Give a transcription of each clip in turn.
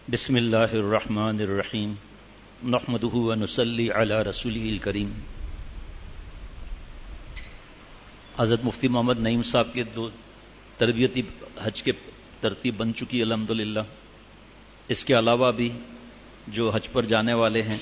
بسم اللہ الرحمن الرحیم نحمدہ ونصلی علی رسولہ الکریم۔ حضرت مفتی محمد نعیم صاحب کے دو تربیتی حج کے ترتیب بن چکی الحمدللہ۔ اس کے علاوہ بھی جو حج پر جانے والے ہیں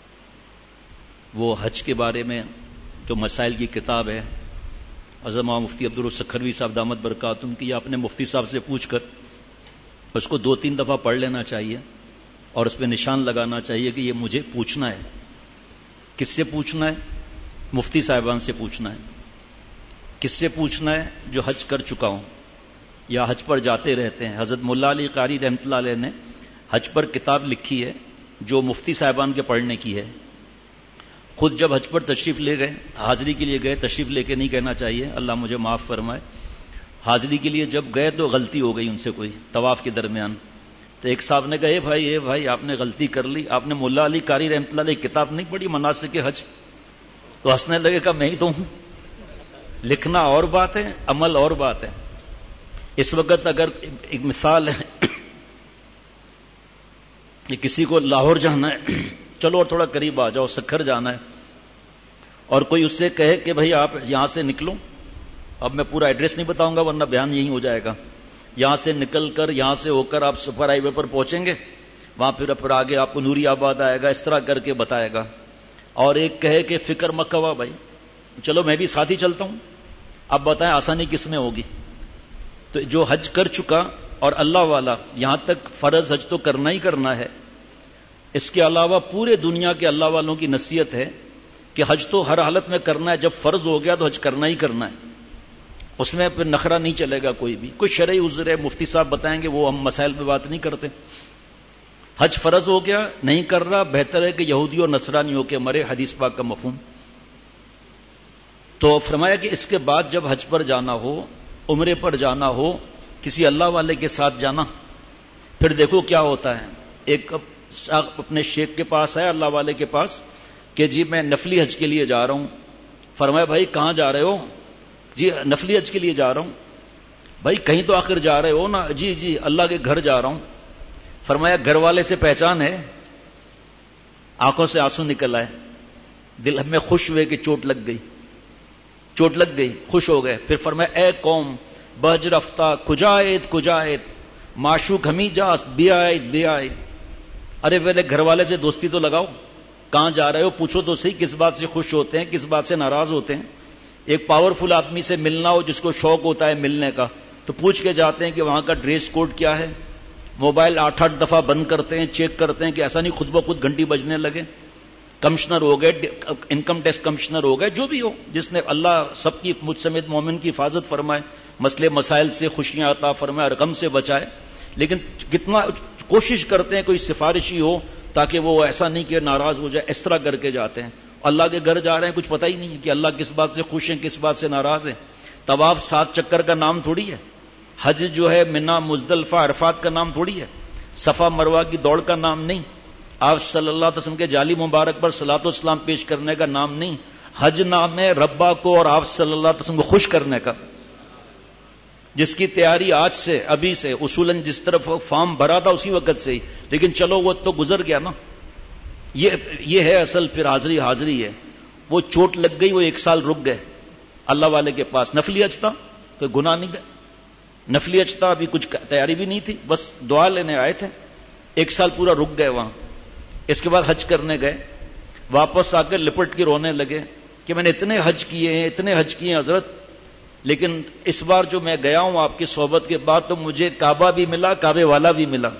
وہ حج کے بارے میں جو مسائل کی کتاب ہے حضرت مولانا مفتی عبدالسکھروی صاحب دامت برکاتہم کی، آپ نے مفتی صاحب سے پوچھ کر اس کو 2-3 دفعہ پڑھ لینا چاہیے اور اس پہ نشان لگانا چاہیے کہ یہ مجھے پوچھنا ہے۔ کس سے پوچھنا ہے؟ مفتی صاحبان سے پوچھنا ہے۔ کس سے پوچھنا ہے؟ جو حج کر چکا ہوں یا حج پر جاتے رہتے ہیں۔ حضرت مولا علی قاری رحمۃ اللہ علیہ نے حج پر کتاب لکھی ہے جو مفتی صاحبان کے پڑھنے کی ہے۔ خود جب حج پر تشریف لے گئے، حاضری کے لیے گئے، تشریف لے کے نہیں کہنا چاہیے، اللہ مجھے معاف فرمائے، حاضری کے لیے جب گئے تو غلطی ہو گئی ان سے کوئی طواف کے درمیان، تو ایک صاحب نے کہا اے بھائی آپ نے غلطی کر لی، آپ نے مولا علی قاری رحمۃ اللہ علیہ کتاب نہیں پڑھی مناسک حج؟ تو ہنسنے لگے، کہا میں ہی تو ہوں، لکھنا اور بات ہے، عمل اور بات ہے۔ اس وقت اگر ایک مثال ہے کہ کسی کو لاہور جانا ہے، چلو اور تھوڑا قریب آ جاؤ، سکھر جانا ہے، اور کوئی اس سے کہے کہ بھائی آپ یہاں سے نکلو، اب میں پورا ایڈریس نہیں بتاؤں گا ورنہ بیان یہی ہو جائے گا، یہاں سے نکل کر یہاں سے ہو کر آپ سپر ہائی وے پر پہنچیں گے، وہاں پھر آگے آپ کو نوری آباد آئے گا، اس طرح کر کے بتائے گا۔ اور ایک کہے کہ فکر مت کرو بھائی، چلو میں بھی ساتھ ہی چلتا ہوں، اب بتائیں آسانی کس میں ہوگی؟ تو جو حج کر چکا اور اللہ والا، یہاں تک فرض حج تو کرنا ہی کرنا ہے، اس کے علاوہ پورے دنیا کے اللہ والوں کی نصیحت ہے کہ حج تو ہر حالت میں کرنا ہے، جب فرض ہو گیا تو حج کرنا ہی کرنا ہے، اس میں پھر نخرہ نہیں چلے گا کوئی بھی۔ کوئی شرعی عذر ہے، مفتی صاحب بتائیں گے، وہ ہم مسائل پہ بات نہیں کرتے۔ حج فرض ہو گیا، نہیں کر رہا، بہتر ہے کہ یہودی اور نصرانی ہو کے مرے، حدیث پاک کا مفہوم۔ تو فرمایا کہ اس کے بعد جب حج پر جانا ہو، عمرے پر جانا ہو، کسی اللہ والے کے ساتھ جانا، پھر دیکھو کیا ہوتا ہے۔ ایک اپنے شیخ کے پاس ہے، اللہ والے کے پاس، کہ جی میں نفلی حج کے لیے جا رہا ہوں۔ فرمایا بھائی کہاں جا رہے ہو؟ جی نفلی حج کے لیے جا رہا ہوں۔ بھائی کہیں تو آخر جا رہے ہو نا؟ جی اللہ کے گھر جا رہا ہوں۔ فرمایا گھر والے سے پہچان ہے؟ آنکھوں سے آنسو نکل آئے، دل میں خوش ہوئے کہ چوٹ لگ گئی، خوش ہو گئے۔ پھر فرمایا اے قوم بہج رفتہ کجایت معشوق ہمیں جاس بے آئے۔ ارے پہلے گھر والے سے دوستی تو لگاؤ، کہاں جا رہے ہو پوچھو تو صحیح، کس بات سے خوش ہوتے ہیں، کس بات سے ناراض ہوتے ہیں۔ ایک پاورفل آدمی سے ملنا ہو جس کو شوق ہوتا ہے ملنے کا، تو پوچھ کے جاتے ہیں کہ وہاں کا ڈریس کوڈ کیا ہے، موبائل 8 دفعہ بند کرتے ہیں، چیک کرتے ہیں کہ ایسا نہیں خود بخود گھنٹی بجنے لگے۔ کمشنر ہو گئے، انکم ٹیکس کمشنر ہو گئے، جو بھی ہو، جس نے اللہ سب کی مجھ سمیت مومن کی حفاظت فرمائے، مسئلے مسائل سے خوشیاں عطا فرمائے اور غم سے بچائے، لیکن کتنا کوشش کرتے ہیں کوئی سفارش ہی ہو تاکہ وہ ایسا نہیں کہ ناراض ہو جائے، اس طرح کر کے جاتے ہیں۔ اللہ کے گھر جا رہے ہیں، کچھ پتہ ہی نہیں ہے کہ اللہ کس بات سے خوش ہیں، کس بات سے ناراض ہیں۔ طواف 7 چکر کا نام تھوڑی ہے، حج جو ہے منا مزدلفہ عرفات کا نام تھوڑی ہے، صفا مروہ کی دوڑ کا نام نہیں، آپ صلی اللہ علیہ وسلم کے جعلی مبارک پر صلاۃ و سلام پیش کرنے کا نام نہیں۔ حج نام ہے ربا کو اور آپ صلی اللہ علیہ وسلم کو خوش کرنے کا، جس کی تیاری آج سے، ابھی سے، اصولاً جس طرف فارم بھرا تھا اسی وقت سے ہی، لیکن چلو وہ تو گزر گیا نا۔ یہ ہے اصل پھر حاضری ہے۔ وہ چوٹ لگ گئی، وہ 1 سال رک گئے اللہ والے کے پاس۔ نفلی حج تھا، کوئی گناہ نہیں گئے، نفلی حج تھا، ابھی کچھ تیاری بھی نہیں تھی، بس دعا لینے آئے تھے، 1 سال پورا رک گئے وہاں۔ اس کے بعد حج کرنے گئے، واپس آ کر لپٹ کے رونے لگے کہ میں نے اتنے حج کیے ہیں حضرت، لیکن اس بار جو میں گیا ہوں آپ کی صحبت کے بعد تو مجھے کعبہ بھی ملا، کعبے والا بھی ملا۔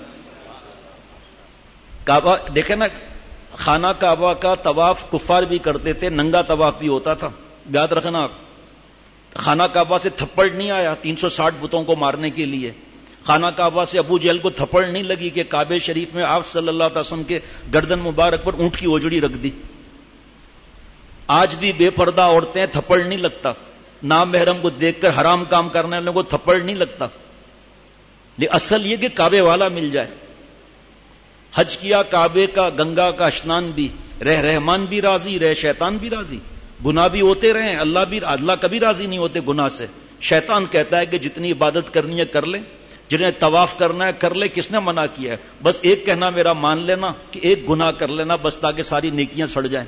کعبہ دیکھیں نا، خانہ کعبہ کا طواف کفار بھی کرتے تھے، ننگا طواف بھی ہوتا تھا، یاد رکھنا آپ۔ خانہ کعبہ سے تھپڑ نہیں آیا 360 بتوں کو مارنے کے لیے، خانہ کعبہ سے ابو جہل کو تھپڑ نہیں لگی کہ کعبے شریف میں آپ صلی اللہ علیہ وسلم کے گردن مبارک پر اونٹ کی اوجڑی رکھ دی۔ آج بھی بے پردہ عورتیں تھپڑ نہیں لگتا، نامحرم کو دیکھ کر حرام کام کرنے والوں کو تھپڑ نہیں لگتا، لیکن اصل یہ کہ کعبے والا مل جائے۔ حج کیا کعبے کا، گنگا کا اشنان بھی، رحمان بھی راضی، شیطان بھی راضی، گناہ بھی ہوتے رہیں، اللہ کبھی راضی نہیں ہوتے گناہ سے۔ شیطان کہتا ہے کہ جتنی عبادت کرنی ہے کر لیں، جنہیں طواف کرنا ہے کر لے، کس نے منع کیا ہے؟ بس ایک کہنا میرا مان لینا کہ ایک گناہ کر لینا بس، تاکہ ساری نیکیاں سڑ جائیں۔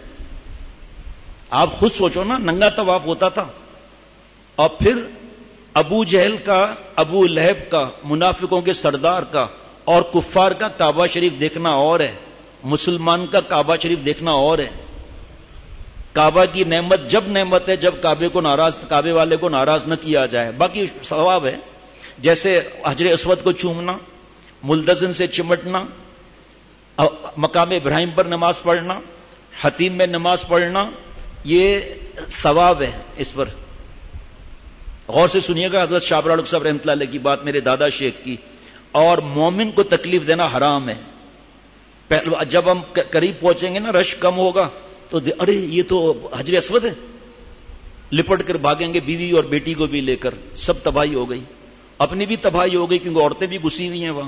آپ خود سوچو نا، ننگا طواف ہوتا تھا، اور پھر ابو جہل کا، ابو لہب کا، منافقوں کے سردار کا اور کفار کا کعبہ شریف دیکھنا اور ہے، مسلمان کا کعبہ شریف دیکھنا اور ہے۔ کعبہ کی نعمت جب نعمت ہے جب کعبے والے کو ناراض نہ کیا جائے، باقی ثواب ہے، جیسے حجر اسود کو چومنا، ملتزم سے چمٹنا، مقام ابراہیم پر نماز پڑھنا، حتیم میں نماز پڑھنا، یہ ثواب ہے۔ اس پر غور سے سنیے گا، حضرت شاہ برالک صاحب رحمۃ اللہ علیہ کی بات، میرے دادا شیخ کی۔ اور مومن کو تکلیف دینا حرام ہے۔ جب ہم قریب پہنچیں گے نا، رش کم ہوگا تو ارے یہ تو حجر اسود ہے، لپٹ کر بھاگیں گے، بیوی اور بیٹی کو بھی لے کر، سب تباہی ہو گئی، اپنی بھی تباہی ہو گئی کیونکہ عورتیں بھی گھسی ہوئی ہیں وہاں۔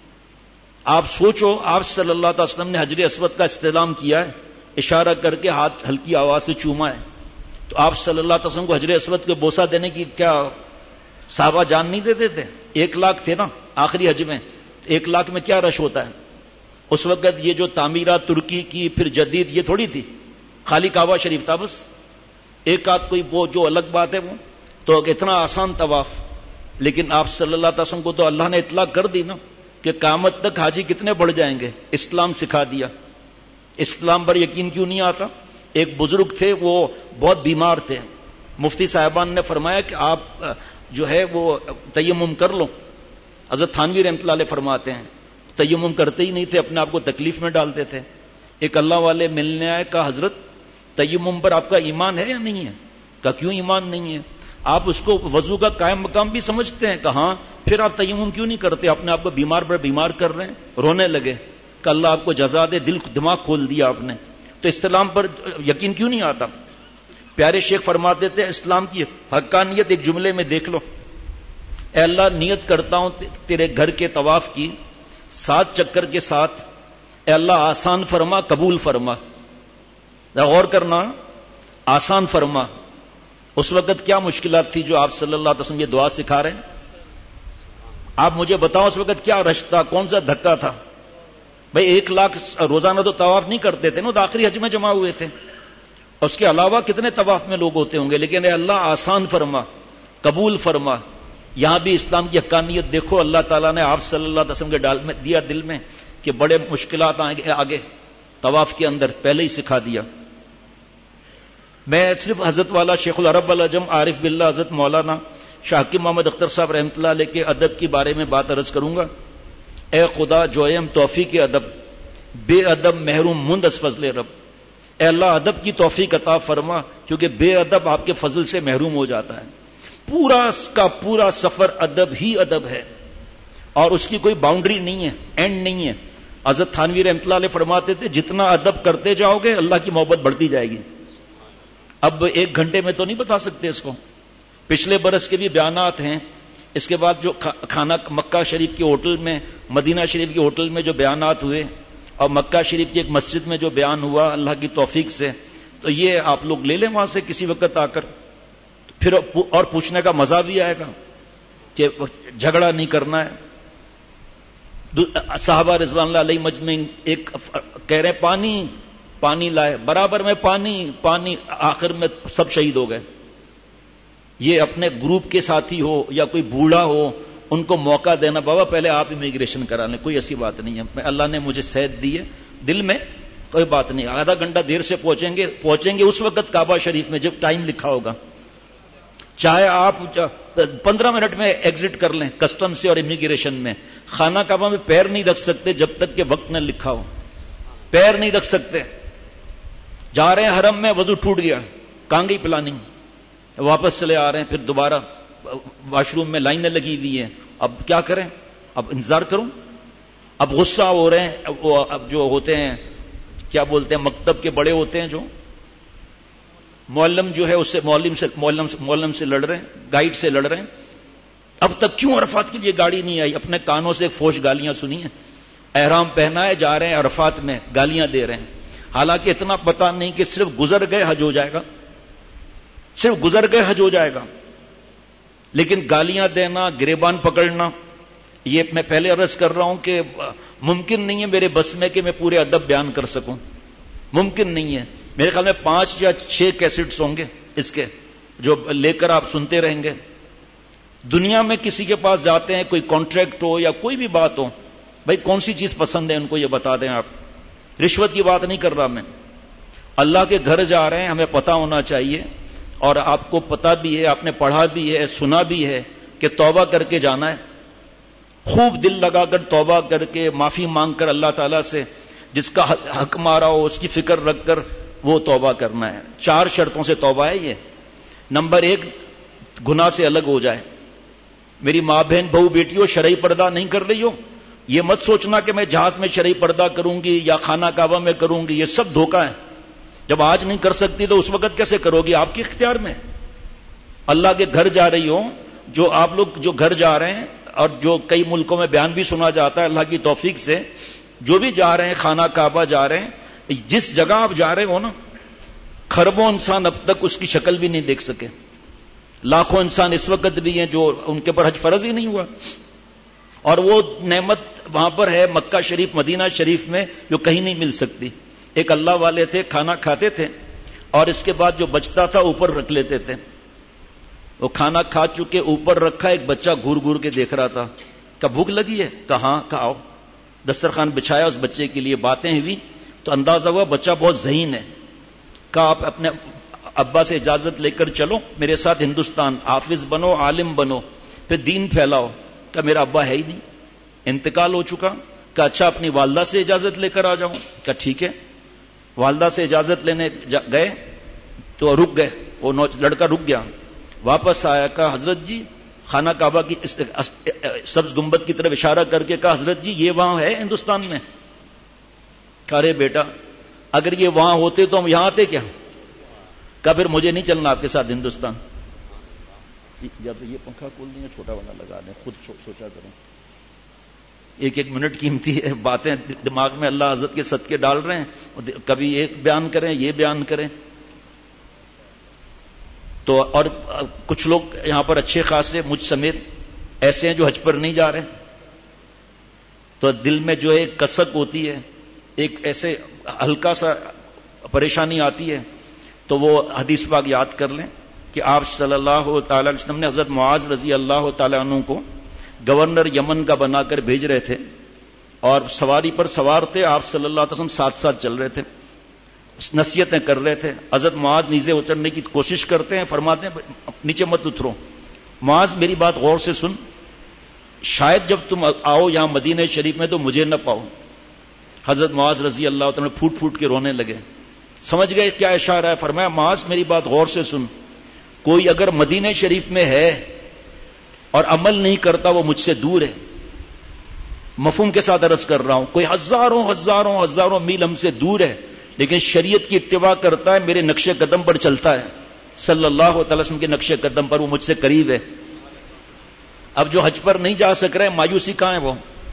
آپ سوچو، آپ صلی اللہ علیہ وسلم نے حجر اسود کا استعلام کیا ہے، اشارہ کر کے ہاتھ ہلکی آواز سے چوما ہے، تو آپ صلی اللہ علیہ وسلم کو حجر اسود کو بوسہ دینے کی کیا صحابہ جان نہیں دیتے تھے؟ 1,00,000 تھے نا آخری حج میں، 1,00,000 میں کیا رش ہوتا ہے اس وقت؟ یہ جو تعمیرات ترکی کی پھر جدید، یہ تھوڑی تھی، خالی کعبہ شریف تھا بس، ایک آدھ کوئی وہ جو الگ بات ہے وہ تو اتنا آسان طواف۔ لیکن آپ صلی اللہ علیہ وسلم کو تو اللہ نے اطلاع کر دی نا کہ قیامت تک حاجی کتنے بڑھ جائیں گے، اسلام سکھا دیا۔ اسلام پر یقین کیوں نہیں آتا؟ ایک بزرگ تھے، وہ بہت بیمار تھے، مفتی صاحبان نے فرمایا کہ آپ جو ہے وہ تیمم کر لو۔ حضرت تھانوی رحمۃ اللہ علیہ فرماتے ہیں تیمم کرتے ہی نہیں تھے، اپنے آپ کو تکلیف میں ڈالتے تھے۔ ایک اللہ والے ملنے آئے، کہا حضرت تیمم پر آپ کا ایمان ہے یا نہیں ہے؟ کہا کیوں ایمان نہیں ہے؟ آپ اس کو وضو کا قائم مقام بھی سمجھتے ہیں؟ کہا پھر آپ تیمم کیوں نہیں کرتے؟ اپنے آپ کو بیمار پر بیمار کر رہے ہیں۔ رونے لگے کہ اللہ آپ کو جزا دے، دماغ کھول دیا آپ نے، تو اسلام پر یقین کیوں نہیں آتا؟ پیارے شیخ فرماتے تھے اسلام کی حقانیت ایک جملے میں دیکھ لو، اے اللہ نیت کرتا ہوں تیرے گھر کے طواف کی 7 چکر کے ساتھ، اے اللہ آسان فرما، قبول فرما۔ غور کرنا، آسان فرما۔ اس وقت کیا مشکلات تھی جو آپ صلی اللہ علیہ وسلم یہ دعا سکھا رہے ہیں؟ آپ مجھے بتاؤ اس وقت کیا رش تھا، کون سا دھکا تھا؟ بھئی 1,00,000 روزانہ تو طواف نہیں کرتے تھے نا، تو آخری حج میں جمع ہوئے تھے، اس کے علاوہ کتنے طواف میں لوگ ہوتے ہوں گے، لیکن اے اللہ آسان فرما، قبول فرما۔ یہاں بھی اسلام کی حقانیت دیکھو، اللہ تعالیٰ نے آپ صلی اللہ علیہ وسلم کے دیا دل میں کہ بڑے مشکلات آگے طواف کے اندر پہلے ہی سکھا دیا۔ میں صرف حضرت والا شیخ العرب العجم عارف باللہ حضرت مولانا شاہ حکیم محمد اختر صاحب رحمۃ اللہ علیہ کے ادب کے بارے میں بات عرض کروں گا۔ اے خدا جویم توفیق ادب، بے ادب محروم مند از فضل رب۔ اے اللہ ادب کی توفیق عطا فرما، کیونکہ بے ادب آپ کے فضل سے محروم ہو جاتا ہے۔ پورا اس کا پورا سفر ادب ہی ادب ہے، اور اس کی کوئی باؤنڈری نہیں ہے، اینڈ نہیں ہے۔ حضرت تھانوی رحمۃ اللہ علیہ فرماتے تھے جتنا ادب کرتے جاؤ گے اللہ کی محبت بڑھتی جائے گی۔ اب 1 گھنٹے میں تو نہیں بتا سکتے اس کو، پچھلے برس کے بھی بیانات ہیں، اس کے بعد جو کھانا مکہ شریف کے ہوٹل میں، مدینہ شریف کے ہوٹل میں جو بیانات ہوئے، اور مکہ شریف کی ایک مسجد میں جو بیان ہوا اللہ کی توفیق سے، تو یہ آپ لوگ لے لیں وہاں سے کسی وقت آ کر، پھر اور پوچھنے کا مزہ بھی آئے گا کہ جھگڑا نہیں کرنا ہے۔ صحابہ رضوان اللہ علیہ مجمعین ایک کہہ رہے ہیں پانی لائے، برابر میں پانی، آخر میں سب شہید ہو گئے۔ یہ اپنے گروپ کے ساتھی ہو یا کوئی بوڑھا ہو، ان کو موقع دینا، بابا پہلے آپ امیگریشن کرا لیں، کوئی ایسی بات نہیں ہے، اللہ نے مجھے صحت دی ہے، دل میں کوئی بات نہیں، آدھا گھنٹہ دیر سے پہنچیں گے اس وقت کعبہ شریف میں جب ٹائم لکھا ہوگا، چاہے آپ 15 منٹ میں ایگزٹ کر لیں کسٹم سے اور امیگریشن میں، خانہ کعبہ میں پیر نہیں رکھ سکتے جب تک کہ وقت نہ لکھا ہو، پیر نہیں رکھ سکتے۔ جا رہے ہیں حرم میں، وضو ٹوٹ گیا، کہاں گئی پلاننگ، واپس چلے آ رہے ہیں، پھر دوبارہ واش روم میں لائنیں لگی ہوئی ہیں، اب کیا کریں، اب انتظار کروں، اب غصہ ہو رہے ہیں، وہ اب جو ہوتے ہیں کیا بولتے ہیں، مکتب کے بڑے ہوتے ہیں جو معلم جو ہے اس سے معلم سے لڑ رہے ہیں، گائیڈ سے لڑ رہے ہیں، اب تک کیوں عرفات کے لیے گاڑی نہیں آئی؟ اپنے کانوں سے فوش گالیاں سنی ہیں، احرام پہنا ہے، جا رہے ہیں عرفات میں، گالیاں دے رہے ہیں، حالانکہ اتنا پتہ نہیں کہ صرف گزر گئے حج ہو جائے گا، صرف گزر گئے حج ہو جائے گا، لیکن گالیاں دینا، گریبان پکڑنا، یہ میں پہلے عرض کر رہا ہوں کہ ممکن نہیں ہے میرے بس میں کہ میں پورے ادب بیان کر سکوں، ممکن نہیں ہے. میرے خیال میں 5 یا 6 کیسٹس ہوں گے اس کے جو لے کر آپ سنتے رہیں گے. دنیا میں کسی کے پاس جاتے ہیں، کوئی کانٹریکٹ ہو یا کوئی بھی بات ہو، بھائی کون سی چیز پسند ہے ان کو یہ بتا دیں آپ. رشوت کی بات نہیں کر رہا میں. اللہ کے گھر جا رہے ہیں، ہمیں پتا ہونا چاہیے، اور آپ کو پتا بھی ہے، آپ نے پڑھا بھی ہے، سنا بھی ہے کہ توبہ کر کے جانا ہے. خوب دل لگا کر توبہ کر کے معافی مانگ کر اللہ تعالیٰ سے جس کا حق مارا ہو اس کی فکر رکھ کر وہ توبہ کرنا ہے. 4 شرطوں سے توبہ ہے یہ. نمبر 1، گناہ سے الگ ہو جائے. میری ماں بہن بہو بیٹیوں شرعی پردہ نہیں کر رہی ہو، یہ مت سوچنا کہ میں جہاز میں شرعی پردہ کروں گی یا خانہ کعبہ میں کروں گی، یہ سب دھوکہ ہے. جب آج نہیں کر سکتی تو اس وقت کیسے کرو گی؟ آپ کے اختیار میں. اللہ کے گھر جا رہی ہو، جو آپ لوگ جو گھر جا رہے ہیں اور جو کئی ملکوں میں بیان بھی سنا جاتا ہے اللہ کی توفیق سے، جو بھی جا رہے ہیں خانہ کعبہ جا رہے ہیں، جس جگہ آپ جا رہے ہو نا، کھربوں انسان اب تک اس کی شکل بھی نہیں دیکھ سکے. لاکھوں انسان اس وقت بھی ہیں جو ان کے پر حج فرض ہی نہیں ہوا، اور وہ نعمت وہاں پر ہے مکہ شریف مدینہ شریف میں جو کہیں نہیں مل سکتی. ایک اللہ والے تھے، کھانا کھاتے تھے اور اس کے بعد جو بچتا تھا اوپر رکھ لیتے تھے. وہ کھانا کھا چکے اوپر رکھا، ایک بچہ گھور گھور کے دیکھ رہا تھا. کہ بھوک لگی ہے؟ کہاں؟ آؤ. دسترخوان بچھایا اس بچے کے لیے، باتیں ہوئی تو اندازہ ہوا بچہ بہت ذہین ہے. کہا آپ اپنے ابا سے اجازت لے کر چلو میرے ساتھ ہندوستان، حافظ بنو، عالم بنو، پھر دین پھیلاؤ. کہ میرا ابا ہے ہی نہیں، انتقال ہو چکا. کہ اچھا اپنی والدہ سے اجازت لے کر آ جاؤں. کہ ٹھیک ہے. والدہ سے اجازت لینے گئے تو رک گئے، وہ لڑکا رک گیا، واپس آیا. کہا حضرت جی، خانہ کعبہ کی سبز گنبد کی طرف اشارہ کر کے کہا حضرت جی یہ وہاں ہے ہندوستان میں. کہا ارے بیٹا اگر یہ وہاں ہوتے تو ہم یہاں آتے کیا؟ کہا پھر مجھے نہیں چلنا آپ کے ساتھ ہندوستان. یا تو یہ پنکھا کھول دیں یا چھوٹا والا لگا دیں، خود سوچا کریں. 1-1 منٹ قیمتی ہے، باتیں دماغ میں اللہ حضرت کے صدقے ڈال رہے ہیں، کبھی ایک بیان کریں یہ بیان کریں. تو اور کچھ لوگ یہاں پر اچھے خاصے مجھ سمیت ایسے ہیں جو حج پر نہیں جا رہے، تو دل میں جو ہے کسک ہوتی ہے، ایک ایسے ہلکا سا پریشانی آتی ہے. تو وہ حدیث پاک یاد کر لیں کہ آپ صلی اللہ تعالی علیہ وسلم نے حضرت معاذ رضی اللہ تعالی عنہ کو گورنر یمن کا بنا کر بھیج رہے تھے، اور سواری پر سوار تھے، آپ صلی اللہ علیہ وسلم ساتھ ساتھ چل رہے تھے، نصیحتیں کر رہے تھے. حضرت معاذ نیچے اترنے کی کوشش کرتے ہیں، فرماتے ہیں نیچے مت اترو. معاذ میری بات غور سے سن، شاید جب تم آؤ یہاں مدینہ شریف میں تو مجھے نہ پاؤ. حضرت معاذ رضی اللہ تعالیٰ پھوٹ پھوٹ کے رونے لگے. سمجھ گئے کیا اشارہ ہے؟ فرمایا معاذ میری بات غور سے سن، کوئی اگر مدینہ شریف میں ہے اور عمل نہیں کرتا وہ مجھ سے دور ہے. مفہوم کے ساتھ عرض کر رہا ہوں، کوئی ہزاروں ہزاروں ہزاروں میل ہم سے دور ہے لیکن شریعت کی اتباع کرتا ہے، میرے نقش قدم پر چلتا ہے، صلی اللہ تعالی وسلم کے نقش قدم پر، وہ مجھ سے قریب ہے. اب جو حج پر نہیں جا سک رہے، مایوسی کہاں ہے وہ؟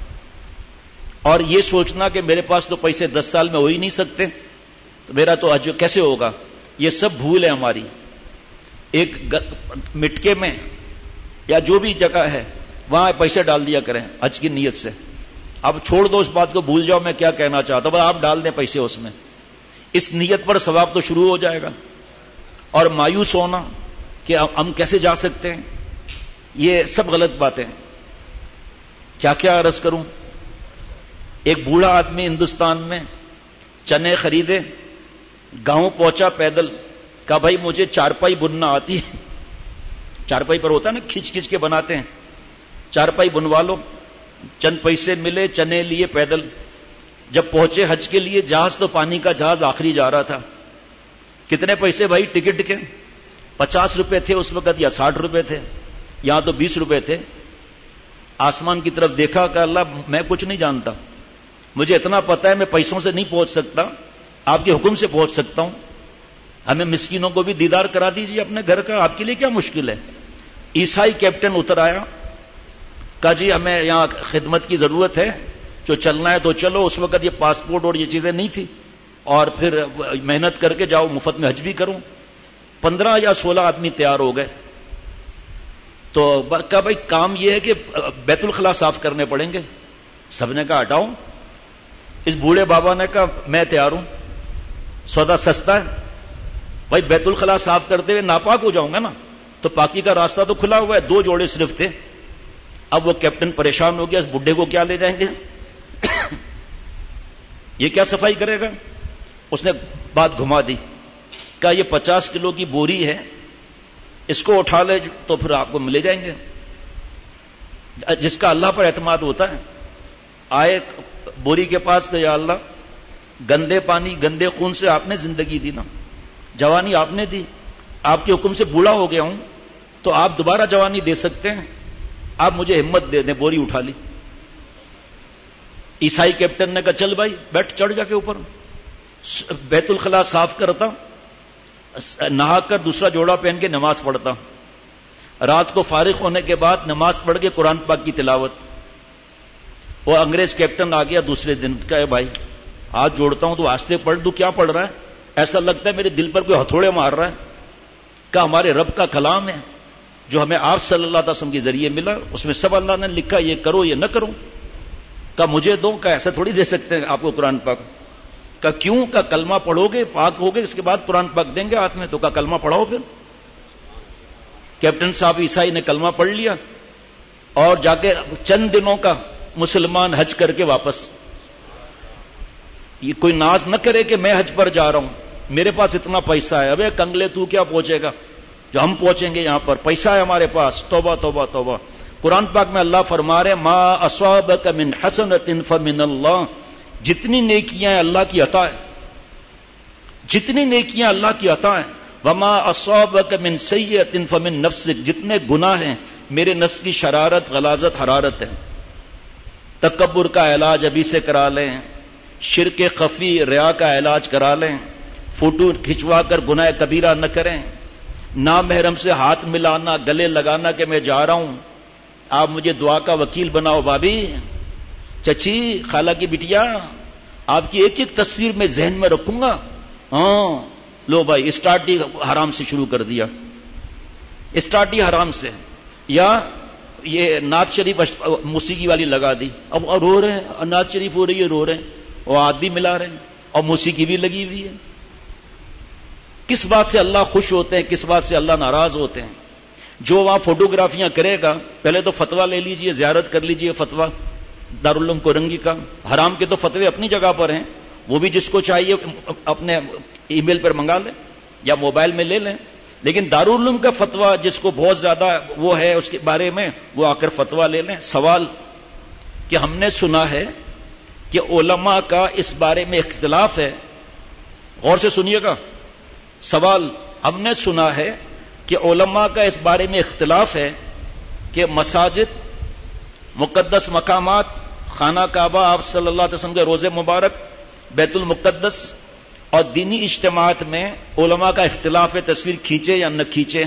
اور یہ سوچنا کہ میرے پاس تو پیسے 10 سال میں ہو ہی نہیں سکتے، تو میرا تو حج کیسے ہوگا؟ یہ سب بھول ہے ہماری. ایک مٹکے میں یا جو بھی جگہ ہے وہاں پیسے ڈال دیا کریں حج کی نیت سے. اب چھوڑ دو اس بات کو، بھول جاؤ میں کیا کہنا چاہتا ہوں، بس آپ ڈال دیں پیسے اس میں، اس نیت پر ثواب تو شروع ہو جائے گا. اور مایوس ہونا کہ ہم کیسے جا سکتے ہیں، یہ سب غلط باتیں. کیا کیا عرض کروں. ایک بوڑھا آدمی ہندوستان میں چنے خریدے، گاؤں پہنچا پیدل. کہا بھائی مجھے چارپائی بننا آتی ہے. چارپائی پر ہوتا ہے نا کھچ کھچ کے بناتے ہیں، چارپائی بنوا لو. چند پیسے ملے، چنے لیے پیدل. جب پہنچے حج کے لیے، جہاز تو پانی کا جہاز آخری جا رہا تھا. کتنے پیسے بھائی ٹکٹ کے؟ 50 روپے تھے اس وقت یا 60 روپے تھے، یہاں تو 20 روپے تھے. آسمان کی طرف دیکھا کہ اللہ میں کچھ نہیں جانتا، مجھے اتنا پتا ہے میں پیسوں سے نہیں پہنچ سکتا، آپ کے حکم سے پہنچ سکتا ہوں. ہمیں مسکینوں کو بھی دیدار کرا دیجیے اپنے گھر کا، آپ کے لیے کیا مشکل ہے. عیسائی کیپٹن اتر آیا، کہا جی ہمیں یہاں خدمت کی ضرورت ہے، جو چلنا ہے تو چلو. اس وقت یہ پاسپورٹ اور یہ چیزیں نہیں تھی، اور پھر محنت کر کے جاؤ، مفت میں حج بھی کروں. 15 یا 16 آدمی تیار ہو گئے. تو کہا بھائی کام یہ ہے کہ بیت الخلا صاف کرنے پڑیں گے. سب نے کہا ہٹاؤ. اس بوڑھے بابا نے کہا میں تیار ہوں, سودا سستا ہے. بھائی بیت الخلا صاف کرتے ہوئے ناپاک ہو جاؤں گا نا, تو پاکی کا راستہ تو کھلا ہوا ہے, 2 جوڑے صرف تھے. اب وہ کیپٹن پریشان ہو گیا, اس بڈھے کو کیا لے جائیں گے, یہ کیا صفائی کرے گا. اس نے بات گھما دی, کہا یہ 50 کلو کی بوری ہے, اس کو اٹھا لے تو پھر آپ کو لے جائیں گے. جس کا اللہ پر اعتماد ہوتا ہے آئے بوری کے پاس کہ یا اللہ, گندے پانی گندے خون سے آپ نے زندگی دی نا, جوانی آپ نے دی, آپ کے حکم سے بوڑھا ہو گیا ہوں, تو آپ دوبارہ جوانی دے سکتے ہیں, آپ مجھے ہمت دے دیں. بوری اٹھا لی. عیسائی کیپٹن نے کہا چل بھائی بیٹھ, چڑھ جا کے اوپر. بیت الخلا صاف کرتا, نہا کر دوسرا جوڑا پہن کے نماز پڑھتا, رات کو فارغ ہونے کے بعد نماز پڑھ کے قرآن پاک کی تلاوت. وہ انگریز کیپٹن آ گیا دوسرے دن, کہے بھائی ہاتھ جوڑتا ہوں تو آستے پڑھ دوں, کیا پڑھ رہا ہے, ایسا لگتا ہے میرے دل پر کوئی ہتھوڑے مار رہا ہے. کہا ہمارے رب کا کلام ہے جو ہمیں آپ صلی اللہ علیہ وسلم کے ذریعے ملا, اس میں سب اللہ نے لکھا یہ کرو یہ نہ کرو. کہا مجھے دو, کہا ایسا تھوڑی دے سکتے ہیں آپ کو قرآن پاک. کہا کیوں, کہا کلمہ پڑھو گے پاک ہوگے, اس کے بعد قرآن پاک دیں گے ہاتھ میں. تو کہا کلمہ پڑھاؤ. پھر کیپٹن صاحب عیسائی نے کلمہ پڑھ لیا اور جا کے چند دنوں کا مسلمان حج کر کے واپس. یہ کوئی ناز نہ کرے کہ میں حج پر جا رہا ہوں, میرے پاس اتنا پیسہ ہے. ابے کنگلے تو کیا پہنچے گا جو ہم پہنچیں گے یہاں پر, پیسہ ہے ہمارے پاس. توبہ توبہ توبہ. قرآن پاک میں اللہ فرما رہے ما اصابک من حسنۃ فمن اللہ, جتنی نیکیاں ہیں اللہ کی عطا ہے, جتنی نیکیاں اللہ کی عطا ہیں. وما اصابک من سیئۃ فمن نفسک, جتنے گناہ ہیں میرے نفس کی شرارت غلاظت حرارت ہے. تکبر کا علاج ابھی سے کرا لیں, شرک خفی ریا کا علاج کرا لیں, فوٹو کھنچوا کر گناہ کبیرہ نہ کریں, نامحرم سے ہاتھ ملانا گلے لگانا کہ میں جا رہا ہوں آپ مجھے دعا کا وکیل بناؤ. بھابھی, چچی, خالہ کی بٹیا, آپ کی ایک ایک تصویر میں ذہن میں رکھوں گا. ہاں لو بھائی, اسٹارٹ ہی حرام سے شروع کر دیا, اسٹارٹ ہی حرام سے. یا یہ نعت شریف موسیقی والی لگا دی, اب رو رہے ہیں, نعت شریف ہو رہی ہے رو رہے ہیں, وہ آدمی ملا رہے ہیں اور موسیقی بھی لگی ہوئی ہے. کس بات سے اللہ خوش ہوتے ہیں, کس بات سے اللہ ناراض ہوتے ہیں. جو وہاں فوٹوگرافیاں کرے گا پہلے تو فتویٰ لے لیجئے, زیارت کر لیجئے فتویٰ دارالعلوم کورنگی کا. حرام کے تو فتوے اپنی جگہ پر ہیں, وہ بھی جس کو چاہیے اپنے ای میل پر منگا لیں یا موبائل میں لے لیں. لیکن دارالعلوم کا فتویٰ جس کو بہت زیادہ وہ ہے اس کے بارے میں, وہ آ کر فتویٰ لے لیں. سوال کہ ہم نے سنا ہے کہ علماء کا اس بارے میں اختلاف ہے, غور سے سنیے گا. سوال, ہم نے سنا ہے کہ علماء کا اس بارے میں اختلاف ہے کہ مساجد, مقدس مقامات, خانہ کعبہ, آپ صلی اللہ علیہ وسلم کے روضے مبارک, بیت المقدس اور دینی اجتماعات میں علماء کا اختلاف ہے تصویر کھینچے یا نہ کھینچے.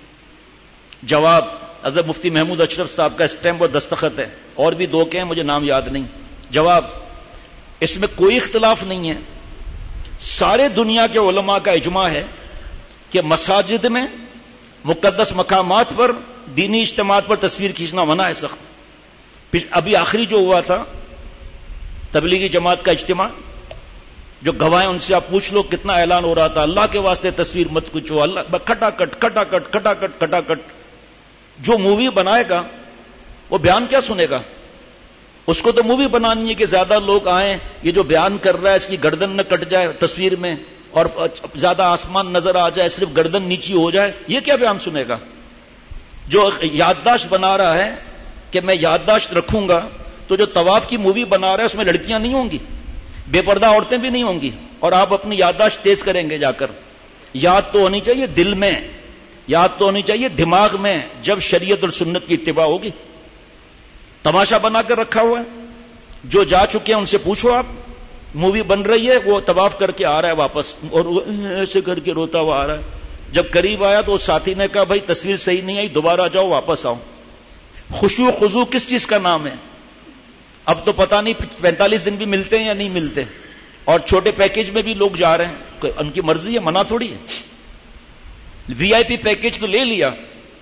جواب, حضرت مفتی محمود اشرف صاحب کا اسٹیمپ اور دستخط ہے, اور بھی 2 کے ہیں مجھے نام یاد نہیں. جواب, اس میں کوئی اختلاف نہیں ہے. سارے دنیا کے علماء کا اجماع ہے کہ مساجد میں, مقدس مقامات پر, دینی اجتماعات پر تصویر کھینچنا منع ہے سخت. ابھی آخری جو ہوا تھا تبلیغی جماعت کا اجتماع, جو گواہیں ان سے آپ پوچھ لو کتنا اعلان ہو رہا تھا, اللہ کے واسطے تصویر مت کھینچو, اللہ کھٹا کٹ کھٹا کٹ کھٹا کٹ کھٹا کٹ. جو مووی بنائے گا وہ بیان کیا سنے گا, اس کو تو مووی بنانی ہے کہ زیادہ لوگ آئیں, یہ جو بیان کر رہا ہے اس کی گردن نہ کٹ جائے تصویر میں اور زیادہ آسمان نظر آ جائے, صرف گردن نیچی ہو جائے, یہ کیا بیان سنے گا. جو یادداشت بنا رہا ہے کہ میں یادداشت رکھوں گا, تو جو طواف کی مووی بنا رہا ہے اس میں لڑکیاں نہیں ہوں گی, بے پردہ عورتیں بھی نہیں ہوں گی, اور آپ اپنی یادداشت تیز کریں گے جا کر. یاد تو ہونی چاہیے دل میں, یاد تو ہونی چاہیے دماغ میں, جب شریعت اور سنت کی اتباع ہوگی. تماشا بنا کر رکھا ہوا ہے, جو جا چکے ہیں ان سے پوچھو آپ, مووی بن رہی ہے, وہ طواف کر کے آ رہا ہے واپس اور ایسے کر کے روتا ہوا آ رہا ہے. جب قریب آیا تو ساتھی نے کہا بھائی تصویر صحیح نہیں آئی, دوبارہ جاؤ واپس آؤ. خشوع خضوع کس چیز کا نام ہے؟ اب تو پتہ نہیں 45 دن بھی ملتے ہیں یا نہیں ملتے, اور چھوٹے پیکج میں بھی لوگ جا رہے ہیں, ان کی مرضی ہے, منع تھوڑی ہے. وی آئی پی پیکج تو لے لیا,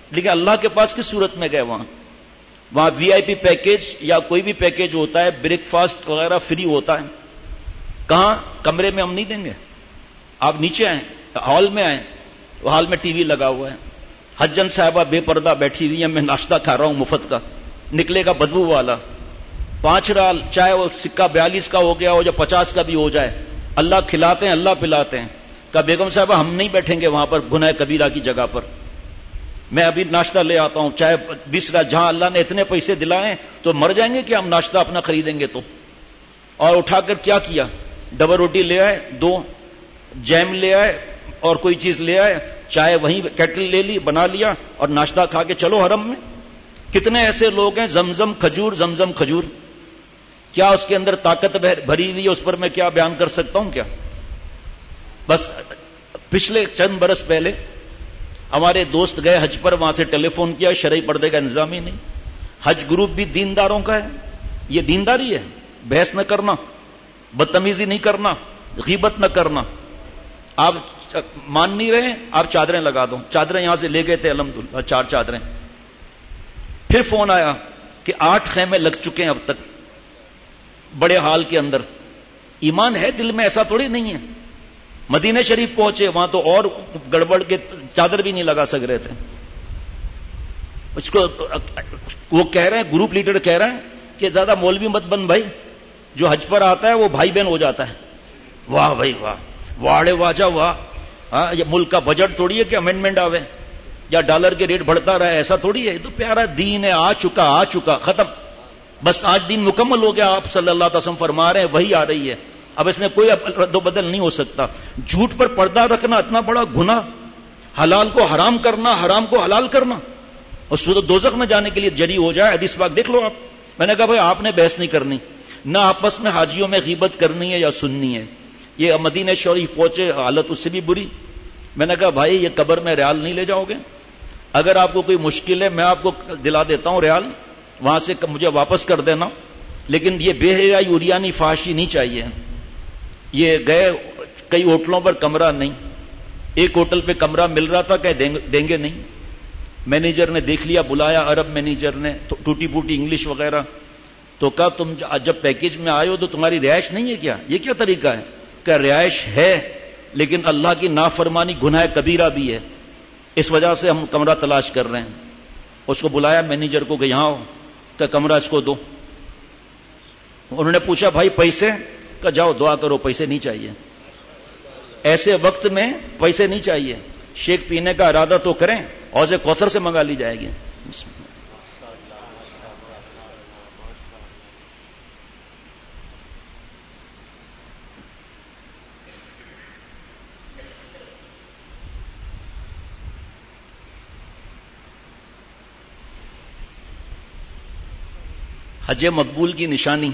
لیکن اللہ کے پاس کس صورت میں گئے؟ وہاں وی آئی پی پیکیج یا کوئی بھی پیکیج ہوتا ہے، بریک فاسٹ وغیرہ فری ہوتا ہے. کہاں؟ کمرے میں ہم نہیں دیں گے. آپ نیچے آئیں، ہال میں آئیں، ہال میں ٹی وی لگا ہوا ہے، حجن صاحبہ بے پردہ بیٹھی ہوئی ہیں، میں ناشتہ کھا رہا ہوں مفت کا، نکلے گا بدبو والا. 5 رال چاہے وہ سکہ 42 کا ہو گیا ہو یا 50 کا بھی ہو جائے، اللہ کھلاتے ہیں، اللہ پلاتے ہیں. کہا بیگم صاحبہ ہم نہیں بیٹھیں گے وہاں پر گناہ کبیرہ کی جگہ پر، میں ابھی ناشتہ لے آتا ہوں، چاہے 20 رال، جہاں اللہ نے اتنے پیسے دلائے تو مر جائیں گے کہ ہم ناشتہ اپنا خریدیں گے تو. اور اٹھا کر کیا کیا؟ ڈبل روٹی لے آئے، 2 جیم لے آئے اور کوئی چیز لے آئے، چائے وہیں کیٹل لے لی، بنا لیا اور ناشتہ کھا کے چلو حرم میں. کتنے ایسے لوگ ہیں زمزم کھجور، زمزم کھجور، کیا اس کے اندر طاقت بھری ہوئی ہے؟ اس پر میں کیا بیان کر سکتا ہوں کیا؟ بس پچھلے چند برس پہلے ہمارے دوست گئے حج پر، وہاں سے ٹیلی فون کیا، شرعی پردے کا انتظام ہی نہیں. حج گروپ بھی دینداروں کا ہے، یہ دینداری ہے؟ بحث نہ کرنا، بدتمیزی نہیں کرنا، غیبت نہ کرنا. آپ مان نہیں رہے، آپ چادریں لگا دو. چادریں یہاں سے لے گئے تھے الحمدللہ، 4 چادریں. پھر فون آیا کہ 8 خیمے لگ چکے ہیں اب تک بڑے حال کے اندر. ایمان ہے دل میں، ایسا تھوڑی نہیں ہے. مدینہ شریف پہنچے، وہاں تو اور گڑبڑ کے چادر بھی نہیں لگا سک رہے تھے. اس کو وہ کہہ رہے ہیں، گروپ لیڈر کہہ رہے ہیں کہ زیادہ مولوی مت بن بھائی، جو حج پر آتا ہے وہ بھائی بہن ہو جاتا ہے. واہ بھائی واہ، واڑے واجہ واہ. یہ ملک کا بجٹ تھوڑی ہے کہ امینڈمنٹ آوے یا ڈالر کے ریٹ بڑھتا رہے، ایسا تھوڑی ہے. یہ تو پیارا دین ہے، آ چکا ختم. بس آج دین مکمل ہو گیا. آپ صلی اللہ علیہ وسلم فرما رہے ہیں وہی آ رہی ہے، اب اس میں کوئی رد و بدل نہیں ہو سکتا. جھوٹ پر پردہ رکھنا اتنا بڑا گناہ، حلال کو حرام کرنا، حرام کو حلال کرنا، اور دوزخ میں جانے کے لیے جری ہو جائے. حدیث پاک دیکھ لو آپ. میں نے کہا بھائی آپ نے بحث نہیں کرنی، نہ آپس میں حاجیوں میں غیبت کرنی ہے یا سننی ہے. یہ مدینہ شریف پہنچے، حالت اس سے بھی بری. میں نے کہا بھائی یہ قبر میں ریال نہیں لے جاؤ گے؟ اگر آپ کو کوئی مشکل ہے میں آپ کو دلا دیتا ہوں ریال، وہاں سے مجھے واپس کر دینا، لیکن یہ بے حیائی عریانی فحاشی نہیں چاہیے. یہ گئے کئی ہوٹلوں پر کمرہ نہیں، ایک ہوٹل پہ کمرہ مل رہا تھا کہ دیں گے نہیں. مینیجر نے دیکھ لیا، بلایا عرب مینیجر نے، ٹوٹی پوٹی انگلش وغیرہ. تو کہا تم جب پیکیج میں آئے ہو تو تمہاری رہائش نہیں ہے کیا؟ یہ کیا طریقہ ہے؟ کہ رہائش ہے لیکن اللہ کی نافرمانی گناہ کبیرہ بھی ہے، اس وجہ سے ہم کمرہ تلاش کر رہے ہیں. اس کو بلایا مینیجر کو کہ یہاں ہو، کہ کمرہ اس کو دو. انہوں نے پوچھا بھائی پیسے؟ کہ جاؤ دعا کرو، پیسے نہیں چاہیے. ایسے وقت میں پیسے نہیں چاہیے. شیک پینے کا ارادہ تو کریں، حوض کوثر سے منگا لی جائے گی. حج مقبول کی نشانی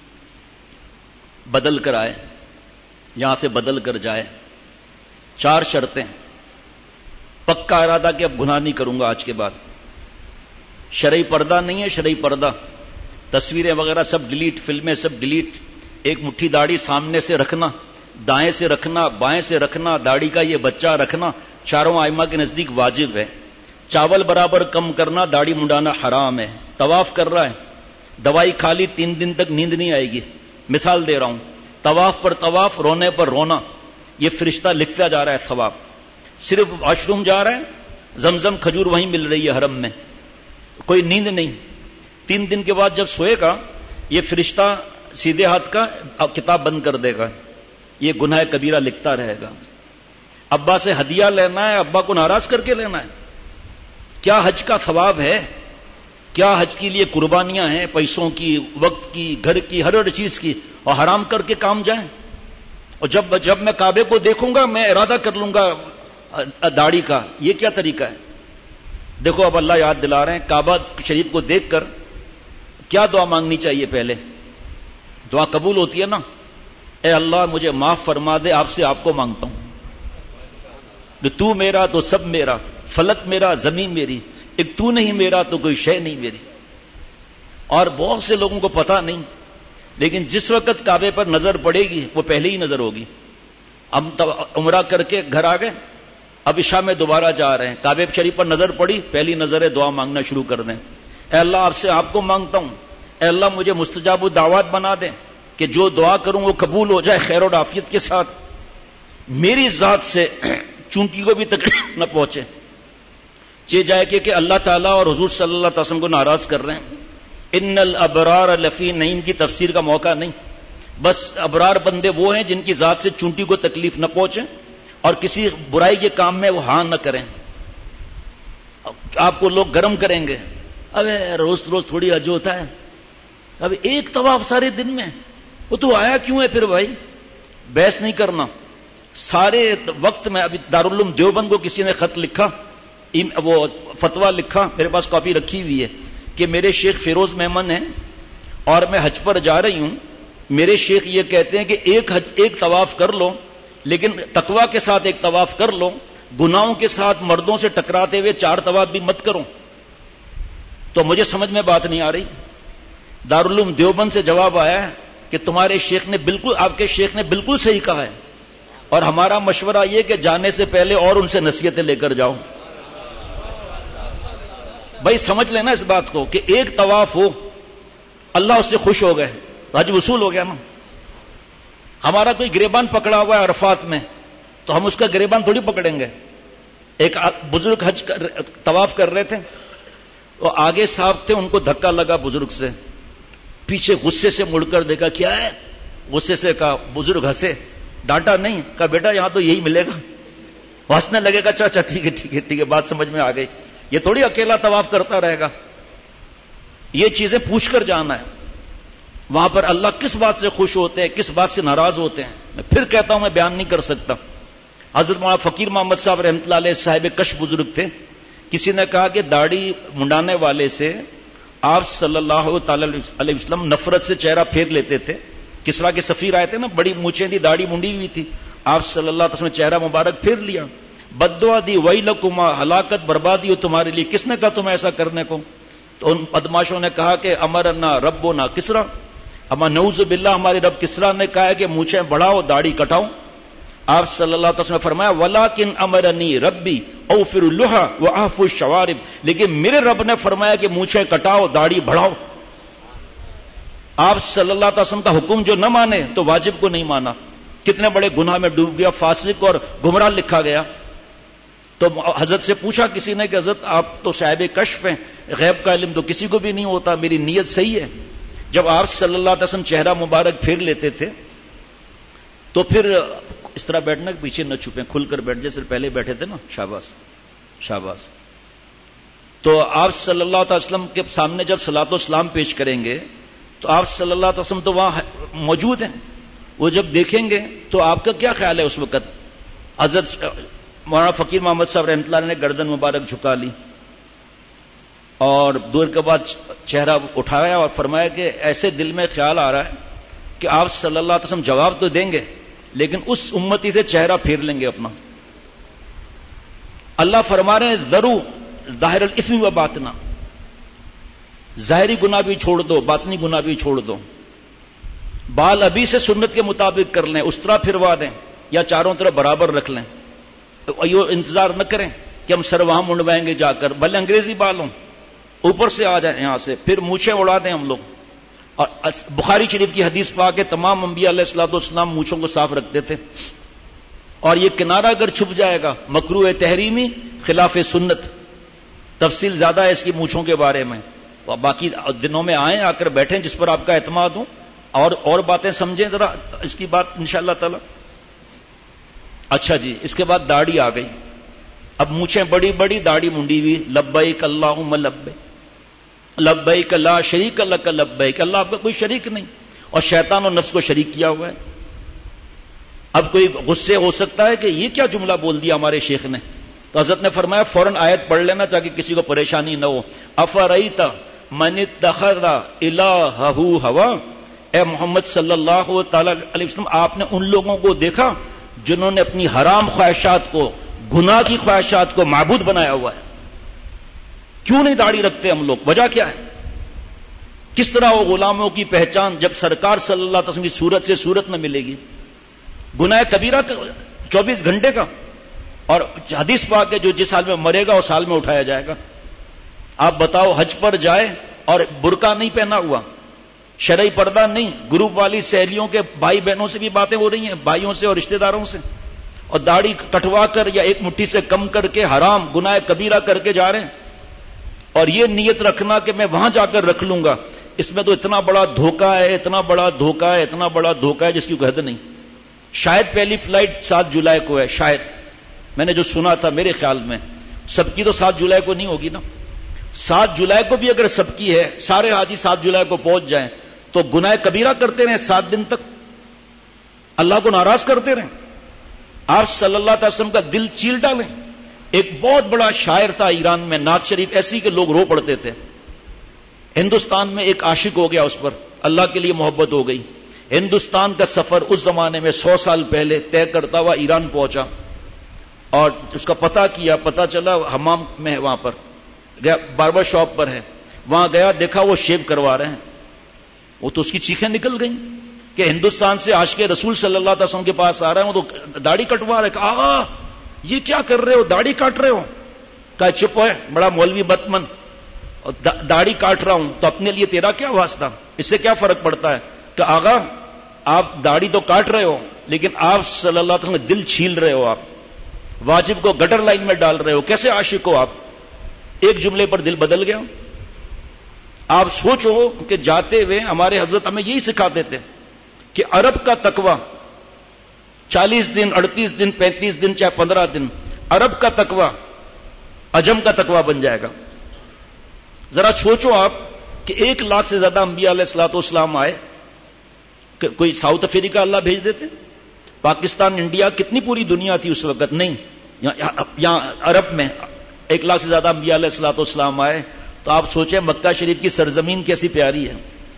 بدل کر آئے، یہاں سے بدل کر جائے. 4 شرطیں. پکا ارادہ کہ اب گناہ نہیں کروں گا آج کے بعد. شرعی پردہ نہیں ہے، شرعی پردہ، تصویریں وغیرہ سب ڈیلیٹ، فلمیں سب ڈیلیٹ. ایک مٹھی داڑھی سامنے سے رکھنا، دائیں سے رکھنا، بائیں سے رکھنا، داڑھی کا یہ بچہ رکھنا 4 ائمہ کے نزدیک واجب ہے. چاول برابر کم کرنا، داڑھی منڈانا حرام ہے. طواف کر رہا ہے، دوائی کھا لی 3 دن تک نیند نہیں آئے گی. مثال دے رہا ہوں، طواف پر طواف، رونے پر رونا، یہ فرشتہ لکھتا جا رہا ہے ثواب. صرف واش روم جا رہا ہے، زمزم کھجور وہیں مل رہی ہے حرم میں، کوئی نیند نہیں. 3 دن کے بعد جب سوئے گا یہ فرشتہ سیدھے ہاتھ کا کتاب بند کر دے گا، یہ گناہ کبیرہ لکھتا رہے گا. ابا سے ہدیہ لینا ہے، ابا کو ناراض کر کے لینا ہے. کیا حج کا ثواب ہے؟ کیا حج کے لیے قربانیاں ہیں، پیسوں کی، وقت کی، گھر کی، ہر چیز کی، اور حرام کر کے کام جائیں. اور جب میں کعبے کو دیکھوں گا میں ارادہ کر لوں گا داڑھی کا. یہ کیا طریقہ ہے؟ دیکھو اب اللہ یاد دلا رہے ہیں، کعبہ شریف کو دیکھ کر کیا دعا مانگنی چاہیے؟ پہلے دعا قبول ہوتی ہے نا، اے اللہ مجھے معاف فرما دے، آپ سے آپ کو مانگتا ہوں کہ تو میرا تو سب میرا، فلک میرا زمین میری، ایک تو نہیں میرا تو کوئی شے نہیں میری. اور بہت سے لوگوں کو پتا نہیں، لیکن جس وقت کعبے پر نظر پڑے گی وہ پہلے ہی نظر ہوگی. ہم عمرہ کر کے گھر آ گئے، اب عشاء میں دوبارہ جا رہے ہیں، کعبے شریف پر نظر پڑی، پہلی نظر ہے دعا مانگنا شروع کر دیں. اے اللہ آپ سے آپ کو مانگتا ہوں، اے اللہ مجھے مستجاب الدعوات بنا دیں کہ جو دعا کروں وہ قبول ہو جائے خیر اور عافیت کے ساتھ، میری ذات سے چونکی کو بھی تکلیف نہ پہنچے. چہ جائے کہ اللہ تعالیٰ اور حضور صلی اللہ علیہ وسلم کو ناراض کر رہے ہیں. ان الابرار لفی نعیم کی تفسیر کا موقع نہیں، بس ابرار بندے وہ ہیں جن کی ذات سے چونٹی کو تکلیف نہ پہنچے اور کسی برائی کے کام میں وہ ہاں نہ کریں. آپ کو لوگ گرم کریں گے، اب روز روز تھوڑی حج ہوتا ہے، اب ایک طواف سارے دن میں، وہ تو آیا کیوں ہے پھر بھائی؟ بحث نہیں کرنا. سارے وقت میں ابھی دارالعلوم دیوبند کو کسی نے خط لکھا، وہ فتویٰ لکھا، میرے پاس کاپی رکھی ہوئی ہے، کہ میرے شیخ فیروز میمن ہیں اور میں حج پر جا رہی ہوں، میرے شیخ یہ کہتے ہیں کہ ایک طواف کر لو لیکن تقویٰ کے ساتھ ایک طواف کر لو، گناہوں کے ساتھ مردوں سے ٹکراتے ہوئے 4 طواف بھی مت کرو. تو مجھے سمجھ میں بات نہیں آ رہی. دارالعلوم دیوبند سے جواب آیا ہے کہ تمہارے شیخ نے بالکل، آپ کے شیخ نے بالکل صحیح کہا ہے، اور ہمارا مشورہ یہ کہ جانے سے پہلے اور ان سے نصیحتیں لے کر جاؤ. بھائی سمجھ لینا اس بات کو کہ ایک طواف ہو، اللہ اس سے خوش ہو گئے، حج وصول ہو گیا نا. ہمارا کوئی گریبان پکڑا ہوا ہے عرفات میں تو ہم اس کا گریبان تھوڑی پکڑیں گے. ایک بزرگ حج طواف کر رہے تھے، وہ آگے صاحب تھے، ان کو دھکا لگا بزرگ سے، پیچھے غصے سے مڑ کر دیکھا کیا ہے، غصے سے کہا، بزرگ ہنسے، ڈانٹا نہیں، کہا بیٹا یہاں تو یہی ملے گا. ہنسنے لگے گا، اچھا ٹھیک ہے ٹھیک ہے ٹھیک ہے، بات سمجھ میں آ گئی، یہ تھوڑی اکیلا طواف کرتا رہے گا. یہ چیزیں پوچھ کر جانا ہے. وہاں پر اللہ کس بات سے خوش ہوتے ہیں، کس بات سے ناراض ہوتے ہیں، میں پھر کہتا ہوں میں بیان نہیں کر سکتا. حضرت مولانا فقیر محمد صاحب رحمۃ اللہ علیہ صاحب کش بزرگ تھے. کسی نے کہا کہ داڑھی منڈانے والے سے آپ صلی اللہ تعالی علیہ وسلم نفرت سے چہرہ پھیر لیتے تھے. کسرا کے سفیر آئے تھے نا، بڑی مونچھیں تھی، داڑھی منڈی ہوئی تھی، آپ صلی اللہ علیہ وسلم نے چہرہ مبارک پھیر لیا، بددعا دی، ویلکما، ہلاکت بربادی ہو تمہارے لیے. کس نے کہا تمہیں ایسا کرنے کو؟ تو ان بدماشوں نے کہا کہ امرنا ربنا کسرا، اما نعوذ باللہ ہمارے رب کسرا نے کہا ہے کہ مونچھیں بڑھاؤ داڑھی کٹاؤ. آپ صلی اللہ علیہ وسلم نے فرمایا ولیکن امرنی ربی اوفر اللحى واعفو الشوارب، لیکن میرے رب نے فرمایا کہ مونچھیں کٹاؤ داڑھی بڑھاؤ. آپ صلی اللہ علیہ وسلم کا حکم جو نہ مانے تو واجب کو نہیں مانا. کتنے بڑے گناہ میں ڈوب گیا، فاسق اور گمراہ لکھا گیا. تو حضرت سے پوچھا کسی نے کہ حضرت آپ تو صاحب کشف ہیں، غیب کا علم تو کسی کو بھی نہیں ہوتا، میری نیت صحیح ہے. جب آپ صلی اللہ علیہ وسلم چہرہ مبارک پھیر لیتے تھے تو پھر اس طرح بیٹھنا کہ پیچھے نہ چھپیں، کھل کر بیٹھ جیسے پہلے بیٹھے تھے نا، شاباش شاباش. تو آپ صلی اللہ علیہ وسلم کے سامنے جب صلاۃ و سلام پیش کریں گے تو آپ صلی اللہ علیہ وسلم تو وہاں موجود ہیں، وہ جب دیکھیں گے تو آپ کا کیا خیال ہے اس وقت؟ حضرت مولانا فقیر محمد صاحب رحمۃ اللہ نے گردن مبارک جھکا لی اور دور کے بعد چہرہ اٹھایا اور فرمایا کہ ایسے دل میں خیال آ رہا ہے کہ آپ صلی اللہ علیہ وسلم جواب تو دیں گے لیکن اس امتی سے چہرہ پھیر لیں گے اپنا. اللہ فرما رہے ہیں ذرو ظاہر الاثم و باطنا، ظاہری گناہ بھی چھوڑ دو، باطنی گناہ بھی چھوڑ دو. بال ابھی سے سنت کے مطابق کر لیں، اس طرح پھروا دیں یا چاروں طرف برابر رکھ لیں. یہ انتظار نہ کریں کہ ہم سر وہاں منڈوائیں گے جا کر، بھلے انگریزی بال ہوں، اوپر سے آ جائیں یہاں سے، پھر مونچھیں اڑا دیں ہم لوگ. اور بخاری شریف کی حدیث پا کے تمام انبیاء علیہ الصلوۃ والسلام مونچھوں کو صاف رکھتے تھے. اور یہ کنارہ اگر چھپ جائے گا مکروہ تحریمی خلاف سنت. تفصیل زیادہ ہے اس کی مونچھوں کے بارے میں، باقی دنوں میں آئیں، آ کر بیٹھیں جس پر آپ کا اعتماد ہو اور باتیں سمجھیں ذرا اس کی بات انشاءاللہ تعالی. اچھا جی، اس کے بعد داڑھی آ گئی. اب مونچھیں بڑی بڑی، داڑھی منڈی ہوئی. لبیک اللہم لبیک لبیک لا شریک لک لبیک، اللہ آپ کا کوئی شریک نہیں، اور شیطان اور نفس کو شریک کیا ہوا ہے. اب کوئی غصے ہو سکتا ہے کہ یہ کیا جملہ بول دیا ہمارے شیخ نے، تو حضرت نے فرمایا فوراً آیت پڑھ لینا تاکہ کسی کو پریشانی نہ ہو. افرأیت من اتخذ الہہ ہوا، اے محمد صلی اللہ تعالی علیہ وسلم آپ نے ان لوگوں کو دیکھا جنہوں نے اپنی حرام خواہشات کو، گناہ کی خواہشات کو معبود بنایا ہوا ہے. کیوں نہیں داڑھی رکھتے ہم لوگ؟ وجہ کیا ہے؟ کس طرح وہ غلاموں کی پہچان جب سرکار صلی اللہ علیہ وسلم کی صورت سے صورت میں ملے گی؟ گناہ کبیرہ 24 گھنٹے کا. اور حدیث پاک ہے جو جس حال میں مرے گا اس حال میں اٹھایا جائے گا. آپ بتاؤ حج پر جائے اور برقع نہیں پہنا ہوا, شرعی پردہ نہیں, گروپ والی سہیلیوں کے بھائی بہنوں سے بھی باتیں ہو رہی ہیں, بھائیوں سے اور رشتہ داروں سے, اور داڑھی کٹوا کر یا ایک مٹھی سے کم کر کے حرام گناہ کبیرہ کر کے جا رہے ہیں, اور یہ نیت رکھنا کہ میں وہاں جا کر رکھ لوں گا. اس میں تو اتنا بڑا دھوکہ ہے, اتنا بڑا دھوکہ ہے, اتنا بڑا دھوکہ ہے جس کی کوئی حد نہیں. شاید پہلی فلائٹ 7 جولائی کو ہے, شاید میں نے جو سنا تھا, میرے خیال میں سب کی تو 7 جولائی کو نہیں ہوگی نا. 7 جولائی کو بھی اگر سب کی ہے, سارے حاجی 7 جولائی کو پہنچ جائیں تو گناہ کبیرہ کرتے رہیں 7 دن تک, اللہ کو ناراض کرتے رہیں. آپ صلی اللہ علیہ وسلم کا دل چیل ڈالیں. ایک بہت بڑا شاعر تھا ایران میں, نعت شریف ایسی کہ لوگ رو پڑتے تھے. ہندوستان میں ایک عاشق ہو گیا, اس پر اللہ کے لیے محبت ہو گئی. ہندوستان کا سفر اس زمانے میں 100 سال پہلے طے کرتا ہوا ایران پہنچا, اور اس کا پتہ کیا, پتہ چلا حمام میں ہے, وہاں پر گیا, باربر شاپ پر ہے, وہاں گیا, دیکھا وہ شیو کروا رہے ہیں. وہ تو اس کی چیخیں نکل گئیں کہ ہندوستان سے عاشق رسول صلی اللہ علیہ وسلم کے پاس آ رہا ہے, وہ تو داڑھی کٹوا رہے. کہا آغا یہ کیا کر رہے ہو, داڑھی کاٹ رہے ہو؟ کہا چپ ہے, بڑا مولوی بدمن, داڑھی کاٹ رہا ہوں تو اپنے لیے تیرا کیا واسطہ, اس سے کیا فرق پڑتا ہے؟ کہ آغا آپ داڑھی تو کاٹ رہے ہو لیکن آپ صلی اللہ علیہ وسلم دل چھیل رہے ہو, آپ واجب کو گٹر لائن میں ڈال رہے ہو, کیسے عاشق ہو آپ؟ ایک جملے پر دل بدل گیا. آپ سوچو کہ جاتے ہوئے ہمارے حضرت ہمیں یہی سکھاتے تھے کہ عرب کا تقوی 40 دن 38 دن 35 دن چاہے 15 دن, عرب کا تقوی عجم کا تقوی بن جائے گا. ذرا سوچو آپ کہ 1 لاکھ سے زیادہ انبیاء علیہ الصلوۃ والسلام آئے, کہ کوئی ساؤتھ افریقہ اللہ بھیج دیتے؟ پاکستان انڈیا کتنی پوری دنیا تھی اس وقت؟ نہیں, یہاں عرب میں 1 لاکھ سے زیادہ انبیاء علیہ الصلوۃ والسلام آئے. تو آپ سوچیں مکہ شریف کی سرزمین کیسی پیاری ہے,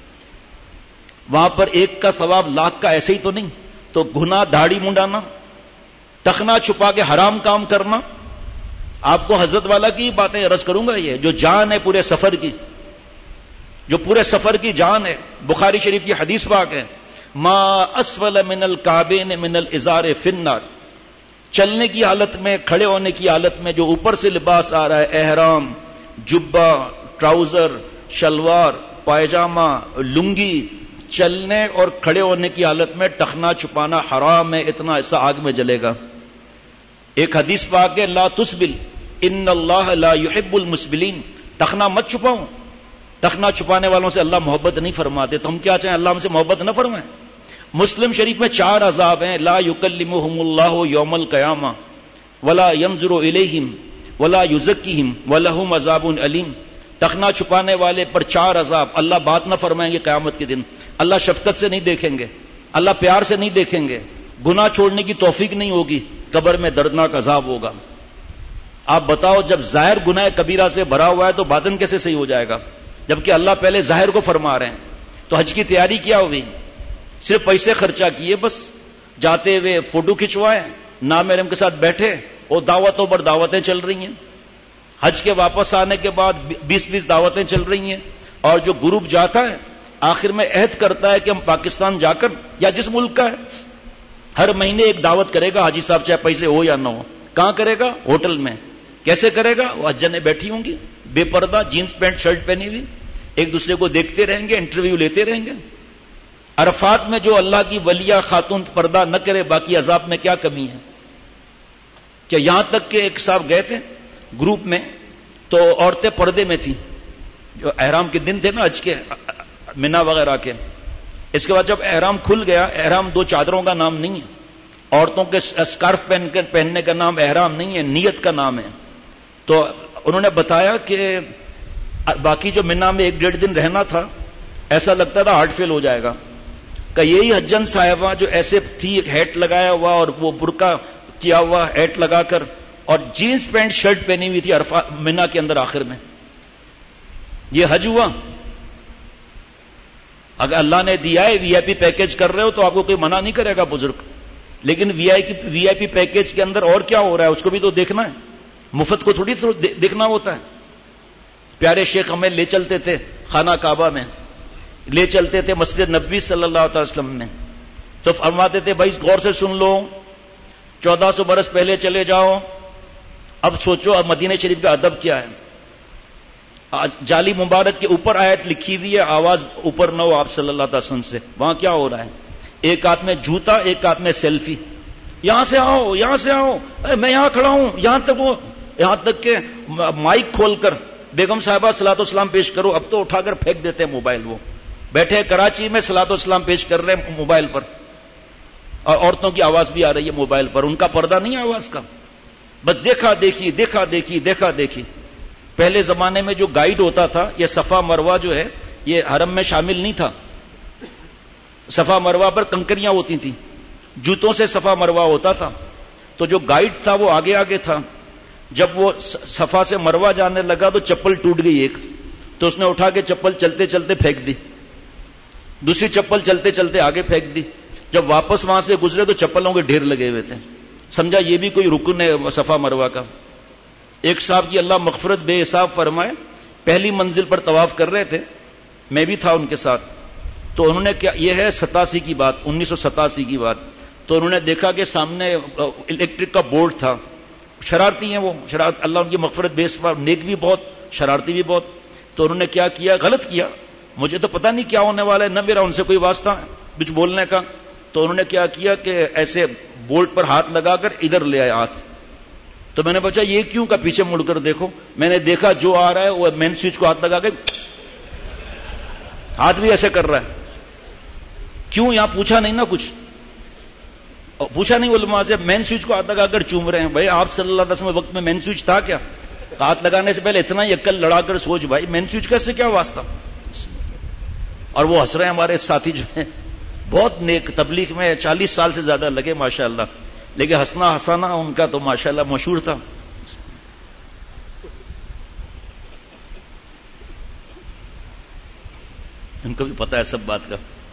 وہاں پر ایک کا ثواب لاکھ کا ایسے ہی تو نہیں. تو گناہ داڑھی منڈانا, ٹخنا چھپا کے حرام کام کرنا, آپ کو حضرت والا کی باتیں عرض کروں گا. یہ جو جان ہے پورے سفر کی, جو پورے سفر کی جان ہے, بخاری شریف کی حدیث پاک ہے, ما اسفل من الکعبین من الازار فی النار, چلنے کی حالت میں, کھڑے ہونے کی حالت میں جو اوپر سے لباس آ رہا ہے, احرام, جبہ, ٹراؤزر, شلوار, پائجامہ, لنگی, چلنے اور کھڑے ہونے کی حالت میں ٹخنا چھپانا حرام ہے, اتنا ایسا آگ میں جلے گا. ایک حدیث پاک ہے, لا تسبل ان اللہ لا يحب المسبلین, ٹخنا مت چھپاؤ, ٹخنا چھپانے والوں سے اللہ محبت نہیں فرماتے. تو ہم کیا چاہیں اللہ ہم سے محبت نہ فرمائے؟ مسلم شریف میں 4 عذاب ہیں, لا یکلمہم اللہ یوم القیامہ ولا ینظر الیہم ولا یزکیہم ولہم عذاب علیم. ٹخنا چھپانے والے پر 4 عذاب, اللہ بات نہ فرمائیں گے قیامت کے دن, اللہ شفقت سے نہیں دیکھیں گے, اللہ پیار سے نہیں دیکھیں گے, گناہ چھوڑنے کی توفیق نہیں ہوگی, قبر میں دردناک عذاب ہوگا. آپ بتاؤ جب ظاہر گناہ کبیرہ سے بھرا ہوا ہے تو باطن کیسے صحیح ہو جائے گا؟ جبکہ اللہ پہلے ظاہر کو فرما رہے ہیں. تو حج کی تیاری کیا ہوئی؟ صرف پیسے خرچہ کیے, بس جاتے ہوئے فوٹو کھنچوائے, نامحرم کے ساتھ بیٹھے, اور دعوتوں پر دعوتیں چل رہی ہیں. حج کے واپس آنے کے بعد 20 دعوتیں چل رہی ہیں, اور جو گروپ جاتا ہے آخر میں عہد کرتا ہے کہ ہم پاکستان جا کر, یا جس ملک کا ہے, ہر مہینے ایک دعوت کرے گا حاجی صاحب, چاہے پیسے ہو یا نہ ہو. کہاں کرے گا؟ ہوٹل میں. کیسے کرے گا؟ وہ حجاں بیٹھی ہوں گی بے پردہ, جینس پینٹ شرٹ پہنی ہوئی, ایک دوسرے کو دیکھتے رہیں گے, انٹرویو لیتے رہیں گے. عرفات میں جو اللہ کی ولیہ خاتون پردہ نہ کرے, باقی عذاب میں کیا کمی ہے؟ کہ یہاں تک کہ ایک صاحب گئے تھے گروپ میں, تو عورتیں پردے میں تھیں, جو احرام کے دن تھے نا حج کے, منا وغیرہ کے. اس کے بعد جب احرام کھل گیا, احرام 2 چادروں کا نام نہیں ہے, عورتوں کے اسکارف پہننے کا نام احرام نہیں ہے, نیت کا نام ہے. تو انہوں نے بتایا کہ باقی جو منا میں 1-1.5 دن رہنا تھا, ایسا لگتا تھا ہارٹ فیل ہو جائے گا. کہ یہی حجن صاحبہ جو ایسے تھی, ہیٹ لگایا ہوا اور وہ برقع کیا ہوا ہیٹ لگا کر, اور جینس پینٹ شرٹ پہنی ہوئی تھی منا کے اندر آخر میں. یہ حج ہوا؟ اگر اللہ نے دیا ہے وی آئی پی پیکج کر رہے ہو تو آپ کو کوئی منع نہیں کرے گا بزرگ, لیکن وی آئی پی پیکج کے اندر اور کیا ہو رہا ہے اس کو بھی تو دیکھنا ہے, مفت کو تھوڑی دیکھنا ہوتا ہے. پیارے شیخ ہمیں لے چلتے تھے خانہ کعبہ میں, لے چلتے تھے مسجد نبوی صلی اللہ علیہ وسلم میں, تو فرماتے تھے بھائی غور سے سن لو, 1400 برس پہلے چلے جاؤ, اب سوچو اب مدینہ شریف کا ادب کیا ہے. جالی مبارک کے اوپر آیت لکھی ہوئی ہے, آواز اوپر نہ ہو آپ صلی اللہ علیہ وسلم سے. وہاں کیا ہو رہا ہے؟ ایک ہاتھ میں جوتا, ایک ہاتھ میں سیلفی. یہاں سے آؤ, یہاں سے آؤ, میں یہاں کھڑا ہوں, یہاں تک کہ مائک کھول کر بیگم صاحبہ صلاۃ والسلام پیش کرو. اب تو اٹھا کر پھینک دیتے ہیں موبائل. وہ بیٹھے کراچی میں صلاۃ والسلام پیش کر رہے ہیں موبائل پر, اور عورتوں کی آواز بھی آ رہی ہے موبائل پر. ان کا پردہ نہیں ہے آواز کا, بس دیکھا دیکھی دیکھا دیکھی دیکھا دیکھی. پہلے زمانے میں جو گائیڈ ہوتا تھا, یہ صفا مروہ جو ہے یہ حرم میں شامل نہیں تھا. صفا مروہ پر کنکریاں ہوتی تھیں, جوتوں سے صفا مروہ ہوتا تھا. تو جو گائیڈ تھا وہ آگے آگے تھا. جب وہ صفا سے مروہ جانے لگا تو چپل ٹوٹ گئی ایک, تو اس نے اٹھا کے چپل چلتے چلتے پھینک دی. دوسری چپل چلتے چلتے آگے پھینک دی. جب واپس وہاں سے گزرے تو چپلوں کے ڈھیر لگے ہوئے تھے. سمجھا یہ بھی کوئی رکن ہے صفا مروہ کا. ایک صاحب کی اللہ مغفرت بے حساب فرمائے, پہلی منزل پر طواف کر رہے تھے, میں بھی تھا ان کے ساتھ. تو انہوں نے کیا, یہ ہے 87 کی بات, 1987 کی بات. تو انہوں نے دیکھا کہ سامنے الیکٹرک کا بورڈ تھا. شرارتی ہیں وہ, شرارت, اللہ ان کی مغفرت بے حساب, نیک بھی بہت, شرارتی بھی بہت. تو انہوں نے کیا کیا, غلط کیا. مجھے تو پتہ نہیں کیا ہونے والا ہے, نہ میرا ان سے کوئی واسطہ کچھ بولنے کا. تو انہوں نے کیا کیا کہ ایسے بورڈ پر ہاتھ لگا کر ادھر لے آئے ہاتھ. تو میں نے پوچھا یہ کیوں, کا پیچھے مڑ کر دیکھو. میں نے دیکھا جو آ رہا ہے وہ مین سوئچ کو ہاتھ لگا کے ہاتھ بھی ایسے کر رہا ہے. کیوں, یہاں پوچھا نہیں نا کچھ, پوچھا نہیں علماء سے, مین سوئچ کو ہاتھ لگا کر چوم رہے ہیں. بھائی آپ صلی اللہ علیہ وسلم وقت میں مین سوئچ تھا کیا؟ ہاتھ لگانے سے پہلے اتنا ہی عقل لڑا کر سوچ بھائی مین سوئچ کا سے کیا واسطہ. اور وہ ہنس رہے ہیں ہمارے ساتھی جو ہیں, بہت نیک, تبلیغ میں 40 سال سے زیادہ لگے ماشاءاللہ, لیکن ہنسنا ہنسانا ان کا تو ماشاءاللہ مشہور تھا. ان کو بھی پتا ہے سب بات کا.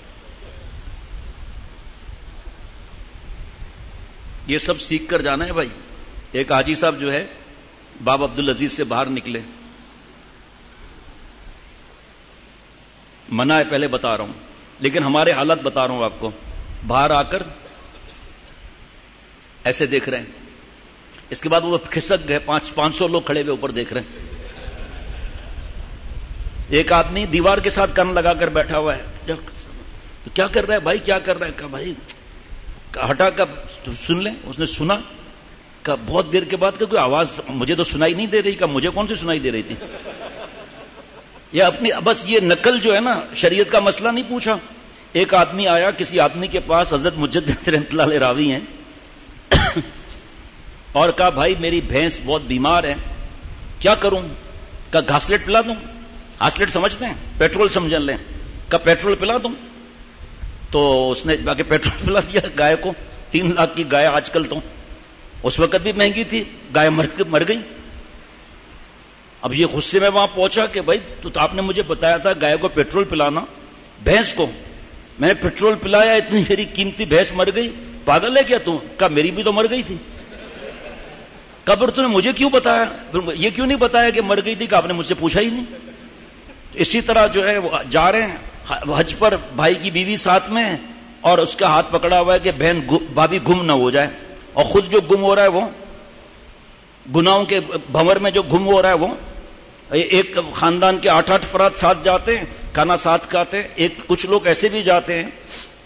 یہ سب سیکھ کر جانا ہے بھائی. ایک حاجی صاحب جو ہے باب عبدالعزیز سے باہر نکلے, منع ہے پہلے بتا رہا ہوں, لیکن ہمارے حالت بتا رہا ہوں آپ کو. باہر آ کر ایسے دیکھ رہے ہیں, اس کے بعد وہ کھسک گئے, 500 لوگ کھڑے ہوئے اوپر دیکھ رہے ہیں. ایک آدمی دیوار کے ساتھ کان لگا کر بیٹھا ہوا ہے. تو کیا کر رہا ہے بھائی, کیا کر رہا ہے؟ کہا بھائی ہٹا کر سن لیں. اس نے سنا, کہا بہت دیر کے بعد کہ کوئی آواز مجھے تو سنائی نہیں دے رہی. کہا مجھے کون سی سنائی دے رہی تھی. یہ اپنی بس یہ نقل جو ہے نا, شریعت کا مسئلہ نہیں پوچھا. ایک آدمی آیا, کسی آدمی کے پاس, حضرت مجدد رحمۃ اللہ علیہ راوی ہیں, اور کہا بھائی میری بھینس بہت بیمار ہے, کیا کروں؟ کہا گھاسلیٹ پلا دوں. گھاسلیٹ سمجھتے ہیں, پیٹرول سمجھ لیں. کہا پیٹرول پلا دوں. تو اس نے جا کے پیٹرول پلا دیا گائے کو. 3 لاکھ کی گائے, آج کل تو اس وقت بھی مہنگی تھی, گائے مر گئی. اب یہ غصے میں وہاں پہنچا کہ بھائی تو آپ نے مجھے بتایا تھا گائے کو پیٹرول پلانا, بھینس کو میں نے پیٹرول پلایا, اتنی میری قیمتی بھینس مر گئی, پاگل ہے کیا تو؟ کہا میری بھی تو مر گئی تھی. کہا پھر تم نے مجھے کیوں بتایا, پھر یہ کیوں نہیں بتایا کہ مر گئی تھی, کہ آپ نے مجھ سے پوچھا ہی نہیں. اسی طرح جو ہے وہ جا رہے ہیں حج پر, بھائی کی بیوی ساتھ میں ہے, اور اس کا ہاتھ پکڑا ہوا ہے کہ بہن بھابھی گم نہ ہو جائے, اور خود جو گم ہو رہا ہے وہ گناہوں کے بھنور میں جو گم ہو رہا ہے وہ. ایک خاندان کے 8 افراد ساتھ جاتے ہیں, کھانا ساتھ کھاتے ہیں. ایک کچھ لوگ ایسے بھی جاتے ہیں,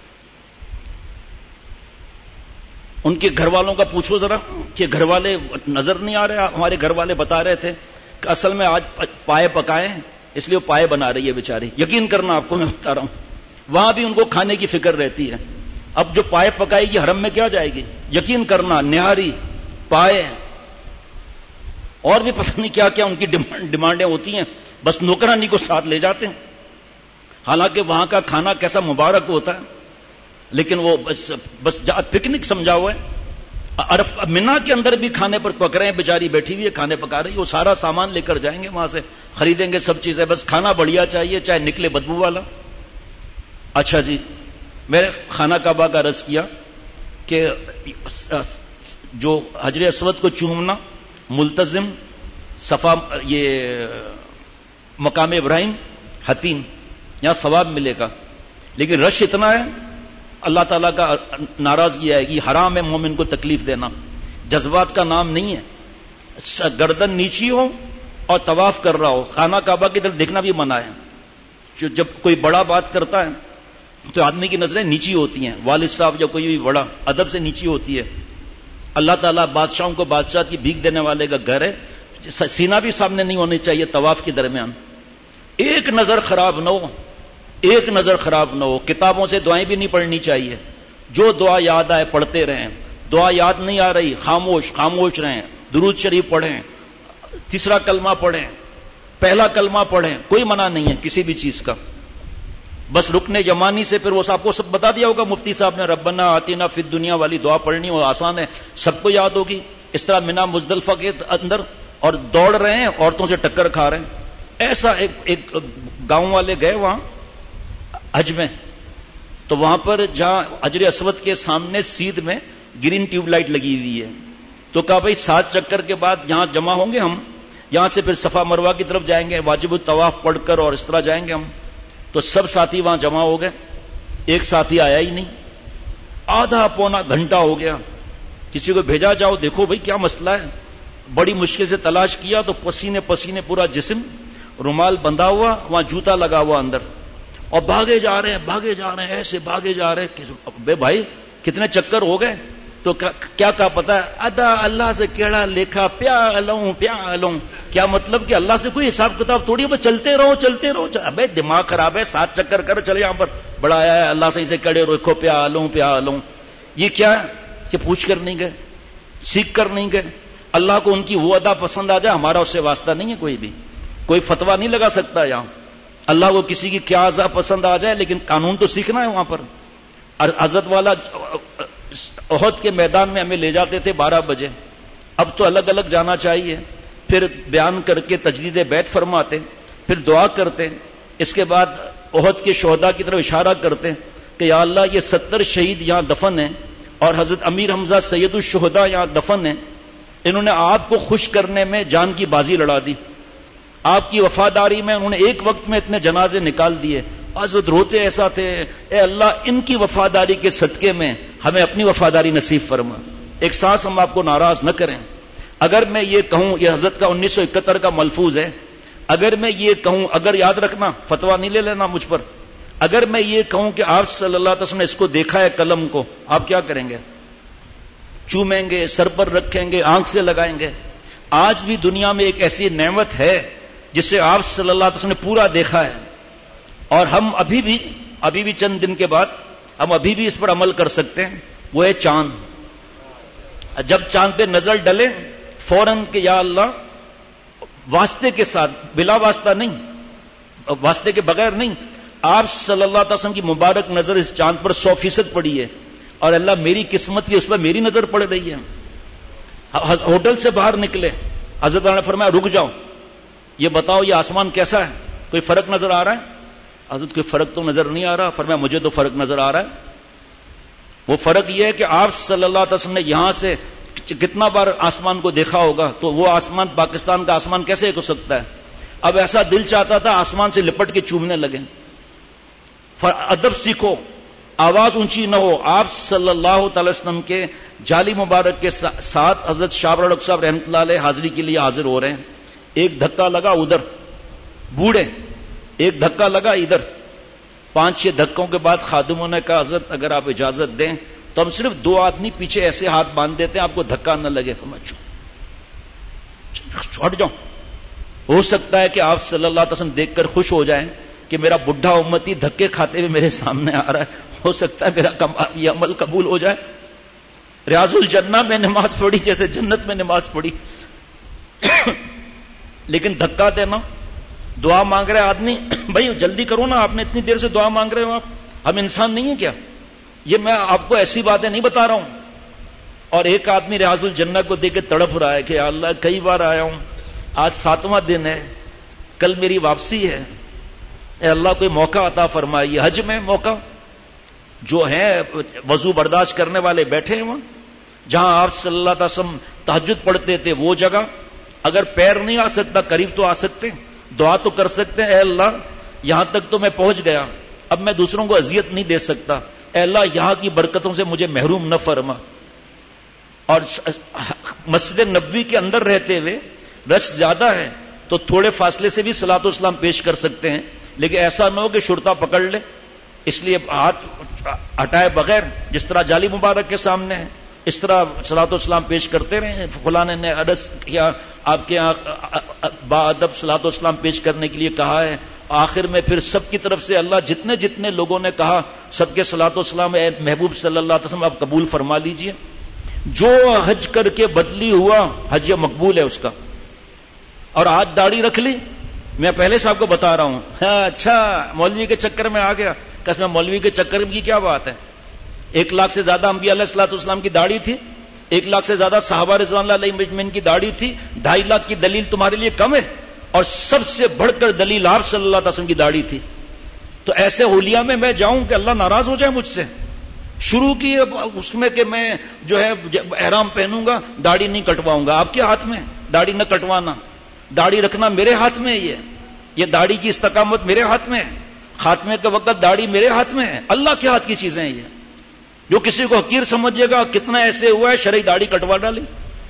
ان کے گھر والوں کا پوچھو ذرا کہ گھر والے نظر نہیں آ رہے. ہمارے گھر والے بتا رہے تھے کہ اصل میں آج پائے پکائے ہیں, اس لیے وہ پائے بنا رہی ہے بیچاری. یقین کرنا آپ کو میں بتا رہا ہوں, وہاں بھی ان کو کھانے کی فکر رہتی ہے. اب جو پائے پکائے گی حرم میں کیا جائے گی, یقین کرنا, نہاری, پائے, اور بھی پتہ نہیں کیا کیا ان کی ڈیمانڈیں ہوتی ہیں. بس نوکرانی کو ساتھ لے جاتے ہیں. حالانکہ وہاں کا کھانا کیسا مبارک ہوتا ہے, لیکن وہ بس پکنک سمجھا ہوا ہے. عرف منا کے اندر بھی کھانے پر پک رہے ہیں, بیچاری بیٹھی ہوئی ہے کھانے پکا رہی ہے. وہ سارا سامان لے کر جائیں گے, وہاں سے خریدیں گے سب چیزیں, بس کھانا بڑھیا چاہیے, چاہے نکلے بدبو والا. اچھا جی, میں نے خانہ کعبہ کا عرض کیا کہ جو حجر اسود کو چومنا, ملتزم, صفا, یہ مقام ابراہیم, حتیم, یہاں ثواب ملے گا. لیکن رش اتنا ہے, اللہ تعالیٰ کا ناراضگی آئے گی. حرام ہے مومن کو تکلیف دینا, جذبات کا نام نہیں ہے. گردن نیچی ہو اور طواف کر رہا ہو. خانہ کعبہ کی طرف دیکھنا بھی منع ہے. جب کوئی بڑا بات کرتا ہے تو آدمی کی نظریں نیچی ہوتی ہیں. والد صاحب یا کوئی بھی بڑا ادب سے نیچی ہوتی ہے. اللہ تعالیٰ بادشاہوں کو بادشاہ کی بھیک دینے والے کا گھر ہے. سینہ بھی سامنے نہیں ہونی چاہیے طواف کے درمیان. ایک نظر خراب نہ ہو, ایک نظر خراب نہ ہو. کتابوں سے دعائیں بھی نہیں پڑھنی چاہیے. جو دعا یاد آئے پڑھتے رہیں. دعا یاد نہیں آ رہی خاموش خاموش رہیں. درود شریف پڑھیں, تیسرا کلمہ پڑھیں, پہلا کلمہ پڑھیں, کوئی منع نہیں ہے کسی بھی چیز کا. بس رکن یمانی سے پھر وہ آپ کو سب بتا دیا ہوگا مفتی صاحب نے, ربنا آتینا فی الدنیا والی دعا پڑھنی, وہ آسان ہے, سب کو یاد ہوگی. اس طرح منا مزدلفہ کے اندر اور دوڑ رہے ہیں, عورتوں سے ٹکر کھا رہے ہیں. ایسا ایک گاؤں والے گئے وہاں حج میں, تو وہاں پر جہاں حجر اسود کے سامنے سیدھ میں گرین ٹیوب لائٹ لگی ہوئی ہے, تو کہا بھائی 7 چکر کے بعد یہاں جمع ہوں گے ہم, یہاں سے پھر صفا مروہ کی طرف جائیں گے, واجب الطواف پڑھ کر اور اس طرح جائیں گے ہم. تو سب ساتھی وہاں جمع ہو گئے. ایک ساتھی آیا ہی نہیں, آدھا پونا گھنٹہ ہو گیا. کسی کو بھیجا جاؤ دیکھو بھائی کیا مسئلہ ہے. بڑی مشکل سے تلاش کیا تو پسینے پسینے پورا جسم, رومال بندھا ہوا, وہاں جوتا لگا ہوا اندر, اور بھاگے جا رہے ہیں بھاگے جا رہے ہیں, ایسے بھاگے جا رہے ہیں. بے بھائی کتنے چکر ہو گئے؟ تو کیا پتا ہے, ادا اللہ سے کیڑا لیکھا پیا لوں. کیا مطلب کہ اللہ سے کوئی حساب کتاب تھوڑی, بس چلتے رہو چلتے رہو. ابے دماغ خراب ہے, 7 چکر کر چلے یہاں پر, بڑا آیا ہے اللہ سے اسے کڑے رکھو پیا لوں. یہ کیا ہے کہ پوچھ کر نہیں گئے, سیکھ کر نہیں گئے. اللہ کو ان کی وہ ادا پسند آ جائے, ہمارا اس سے واسطہ نہیں ہے. کوئی بھی کوئی فتوا نہیں لگا سکتا یہاں. اللہ کو کسی کی کیا ادا پسند آ جائے, لیکن قانون تو سیکھنا ہے وہاں پر. اور حضرت والا احد کے میدان میں ہمیں لے جاتے تھے 12 بجے. اب تو الگ الگ جانا چاہیے. پھر بیان کر کے تجدید بیت فرماتے, پھر دعا کرتے, اس کے بعد احد کے شہداء کی طرف اشارہ کرتے کہ یا اللہ یہ 70 شہید یہاں دفن ہیں, اور حضرت امیر حمزہ سید الشہداء یہاں دفن ہیں. انہوں نے آپ کو خوش کرنے میں جان کی بازی لڑا دی. آپ کی وفاداری میں انہوں نے ایک وقت میں اتنے جنازے نکال دیے. حضرت روتے ایسا تھے, اے اللہ ان کی وفاداری کے صدقے میں ہمیں اپنی وفاداری نصیب فرما. ایک سانس ہم آپ کو ناراض نہ کریں. اگر میں یہ کہوں, یہ حضرت کا 1971 کا ملفوظ ہے, اگر میں یہ کہوں, اگر یاد رکھنا فتویٰ نہیں لے لینا مجھ پر, اگر میں یہ کہوں کہ آپ صلی اللہ علیہ وسلم نے اس کو دیکھا ہے قلم کو, آپ کیا کریں گے؟ چومیں گے, سر پر رکھیں گے, آنکھ سے لگائیں گے. آج بھی دنیا میں ایک ایسی نعمت ہے جسے آپ صلی اللہ علیہ وسلم نے پورا دیکھا ہے, اور ہم ابھی بھی چند دن کے بعد ہم ابھی بھی اس پر عمل کر سکتے ہیں. وہ ہے چاند. جب چاند پہ نظر ڈلے فوراً کہ یا اللہ, واسطے کے ساتھ, بلا واسطہ نہیں, واسطے کے بغیر نہیں, آپ صلی اللہ علیہ وسلم کی مبارک نظر اس چاند پر 100% پڑی ہے, اور اللہ میری قسمت کی اس پر میری نظر پڑ رہی ہے. ہوٹل سے باہر نکلے, حضرت نے فرمایا رک جاؤ, یہ بتاؤ یہ آسمان کیسا ہے, کوئی فرق نظر آ رہا ہے؟ حضرت کوئی فرق تو نظر نہیں آ رہا. فرمایا مجھے تو فرق نظر آ رہا ہے. وہ فرق یہ ہے کہ آپ صلی اللہ علیہ وسلم نے یہاں سے کتنا بار آسمان کو دیکھا ہوگا, تو وہ آسمان پاکستان کا آسمان کیسے ہو سکتا ہے؟ اب ایسا دل چاہتا تھا آسمان سے لپٹ کے چومنے لگے. ادب سیکھو, آواز اونچی نہ ہو. آپ صلی اللہ تعالی وسلم کے جالی مبارک کے ساتھ حضرت شاہ رڑک صاحب رحمۃ اللہ علیہ حاضری کے لیے حاضر ہو رہے ہیں. ایک دھکا لگا ادھر, بوڑھے, ایک دھکا لگا ادھر. 5-6 دھکوں کے بعد خادموں نے کہا حضرت اگر آپ اجازت دیں تو ہم صرف 2 آدمی پیچھے ایسے ہاتھ باندھ دیتے ہیں, آپ کو دھکا نہ لگے. چھوڑ جاؤ. ہو سکتا ہے کہ آپ صلی اللہ علیہ وسلم دیکھ کر خوش ہو جائیں کہ میرا بڈھا امتی دھکے کھاتے ہوئے میرے سامنے آ رہا ہے, ہو سکتا ہے میرا یہ عمل قبول ہو جائے. ریاض الجنہ میں نماز پڑھی جیسے جنت میں نماز پڑھی. لیکن دھکا دینا, دعا مانگ رہے آدمی, بھائی جلدی کرو نا, آپ نے اتنی دیر سے دعا مانگ رہے ہو, ہم انسان نہیں ہیں کیا؟ یہ میں آپ کو ایسی باتیں نہیں بتا رہا ہوں. اور ایک آدمی ریاض الجنہ کو دیکھ کے تڑپ رہا ہے کہ اللہ کئی بار آیا ہوں, آج 7واں دن ہے, کل میری واپسی ہے, اے اللہ کوئی موقع عطا فرمائیے. حج میں موقع, جو ہیں وضو برداشت کرنے والے بیٹھے ہیں وہاں, جہاں آپ صلی اللہ علیہ وسلم تہجد پڑھتے تھے وہ جگہ. اگر پیر نہیں آ سکتا قریب تو آ سکتے, دعا تو کر سکتے ہیں, اے اللہ یہاں تک تو میں پہنچ گیا, اب میں دوسروں کو اذیت نہیں دے سکتا, اے اللہ یہاں کی برکتوں سے مجھے محروم نہ فرما. اور مسجد نبوی کے اندر رہتے ہوئے رش زیادہ ہے تو تھوڑے فاصلے سے بھی صلاۃ و سلام پیش کر سکتے ہیں، لیکن ایسا نہ ہو کہ شرطا پکڑ لے، اس لیے ہاتھ ہٹائے بغیر جس طرح جالی مبارک کے سامنے ہے اس طرح صلاۃ و سلام پیش کرتے رہے. فلاں نے عرض کیا آپ کے یہاں با ادب صلاۃ و سلام پیش کرنے کے لیے کہا ہے. آخر میں پھر سب کی طرف سے اللہ جتنے جتنے لوگوں نے کہا سب کے صلاۃ و سلام اے محبوب صلی اللہ علیہ وسلم آپ قبول فرما لیجئے. جو حج کر کے بدلی ہوا حج مقبول ہے اس کا. اور آج داڑھی رکھ لی، میں پہلے سے آپ کو بتا رہا ہوں. اچھا مولوی کے چکر میں آ گیا، قسم مولوی کے چکر کی کیا بات ہے. 1 لاکھ سے زیادہ انبیاء علیہ الصلوۃ والسلام کی داڑھی تھی، 1 لاکھ سے زیادہ صحابہ رضوان اللہ علیہم اجمعین کی داڑھی تھی. 2.5 لاکھ کی دلیل تمہارے لیے کم ہے، اور سب سے بڑھ کر دلیل آپ صلی اللہ علیہ وسلم کی داڑھی تھی. تو ایسے حلیہ میں جاؤں کہ اللہ ناراض ہو جائے مجھ سے. شروع کی اس میں کہ میں جو ہے احرام پہنوں گا، داڑھی نہیں کٹواؤں گا. آپ کے ہاتھ میں داڑھی نہ کٹوانا، داڑھی رکھنا میرے ہاتھ میں. یہ داڑھی کی استقامت میرے ہاتھ میں ہے، خاتمے کے وقت داڑھی میرے ہاتھ میں ہے. اللہ کے ہاتھ کی چیزیں ہیں یہ. جو کسی کو حقیر سمجھے گا، کتنا ایسے ہوا ہے شرعی داڑھی کٹوا ڈالی.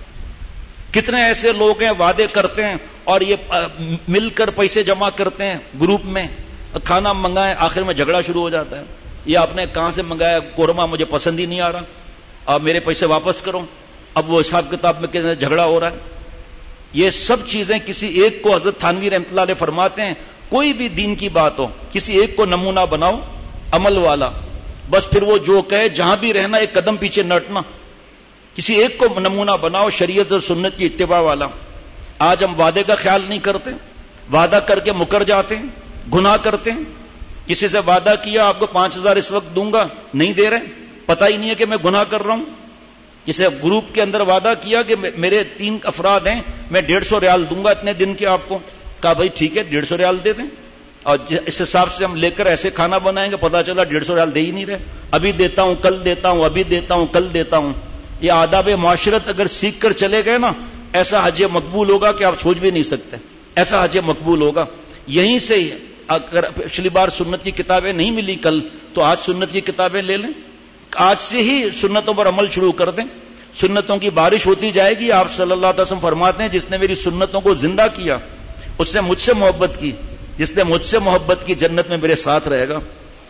کتنے ایسے لوگ ہیں وعدے کرتے ہیں اور یہ مل کر پیسے جمع کرتے ہیں گروپ میں، کھانا منگائیں، آخر میں جھگڑا شروع ہو جاتا ہے. یہ آپ نے کہاں سے منگایا قورمہ، مجھے پسند ہی نہیں آ رہا، آپ میرے پیسے واپس کرو. اب وہ حساب کتاب میں جھگڑا ہو رہا ہے. یہ سب چیزیں کسی ایک کو حضرت تھانوی رحمۃ اللہ علیہ فرماتے ہیں کوئی بھی دین کی بات ہو کسی ایک کو نمونہ بناؤ عمل والا، بس پھر وہ جو کہے جہاں بھی رہنا ایک قدم پیچھے نہ ہٹنا. کسی ایک کو نمونہ بناؤ شریعت اور سنت کی اتباع والا. آج ہم وعدے کا خیال نہیں کرتے، وعدہ کر کے مکر جاتے ہیں، گناہ کرتے ہیں. کسی سے وعدہ کیا آپ کو 5,000 اس وقت دوں گا، نہیں دے رہے، پتہ ہی نہیں ہے کہ میں گناہ کر رہا ہوں. کسی گروپ کے اندر وعدہ کیا کہ میرے 3 افراد ہیں، میں 150 ریال دوں گا اتنے دن کے آپ کو. کہا بھائی ٹھیک ہے 150 ریال دے دیں، اور اس حساب سے ہم لے کر ایسے کھانا بنائیں گے، پتا چلا 150 ریال دے ہی نہیں رہے. ابھی دیتا ہوں کل دیتا ہوں، ابھی دیتا ہوں کل دیتا ہوں. یہ آداب معاشرت اگر سیکھ کر چلے گئے نا، ایسا حج مقبول ہوگا کہ آپ سوچ بھی نہیں سکتے. ایسا حج مقبول ہوگا. یہیں سے ہی اگر پچھلی بار سنت کی کتابیں نہیں ملی کل، تو آج سنت کی کتابیں لے لیں. آج سے ہی سنتوں پر عمل شروع کر دیں. سنتوں کی بارش ہوتی جائے گی. آپ صلی اللہ علیہ وسلم فرماتے ہیں جس نے میری سنتوں کو زندہ کیا اس نے مجھ سے محبت کی، جس نے مجھ سے محبت کی جنت میں میرے ساتھ رہے گا.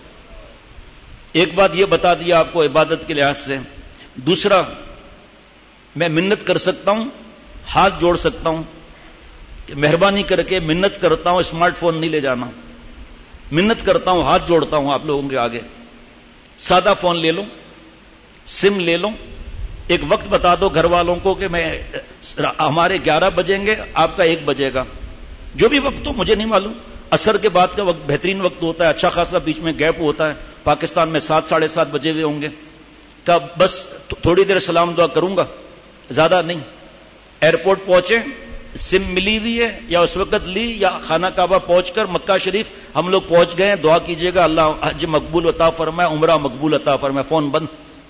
ایک بات یہ بتا دیا آپ کو عبادت کے لحاظ سے. دوسرا، میں منت کر سکتا ہوں، ہاتھ جوڑ سکتا ہوں کہ مہربانی کر کے منت کرتا ہوں اسمارٹ فون نہیں لے جانا. منت کرتا ہوں، ہاتھ جوڑتا ہوں آپ لوگوں کے آگے، سادہ فون لے لو، سم لے لو. ایک وقت بتا دو گھر والوں کو کہ میں ہمارے 11 بجیں گے، آپ کا 1 بجے گا. جو بھی وقت ہو مجھے نہیں معلوم. عصر کے بعد کا وقت بہترین وقت ہوتا ہے، اچھا خاصا بیچ میں گیپ ہوتا ہے. پاکستان میں 7 ساڑھے 7 بجے ہوئے ہوں گے. کہ بس تھوڑی دیر سلام دعا کروں گا، زیادہ نہیں. ایئرپورٹ پہنچے، سم ملی ہوئی ہے یا اس وقت لی، یا خانہ کعبہ پہنچ کر مکہ شریف ہم لوگ پہنچ گئے ہیں، دعا کیجیے گا اللہ حج مقبول عطا فرمائے، عمرہ مقبول عطا فرمائے. فون بند.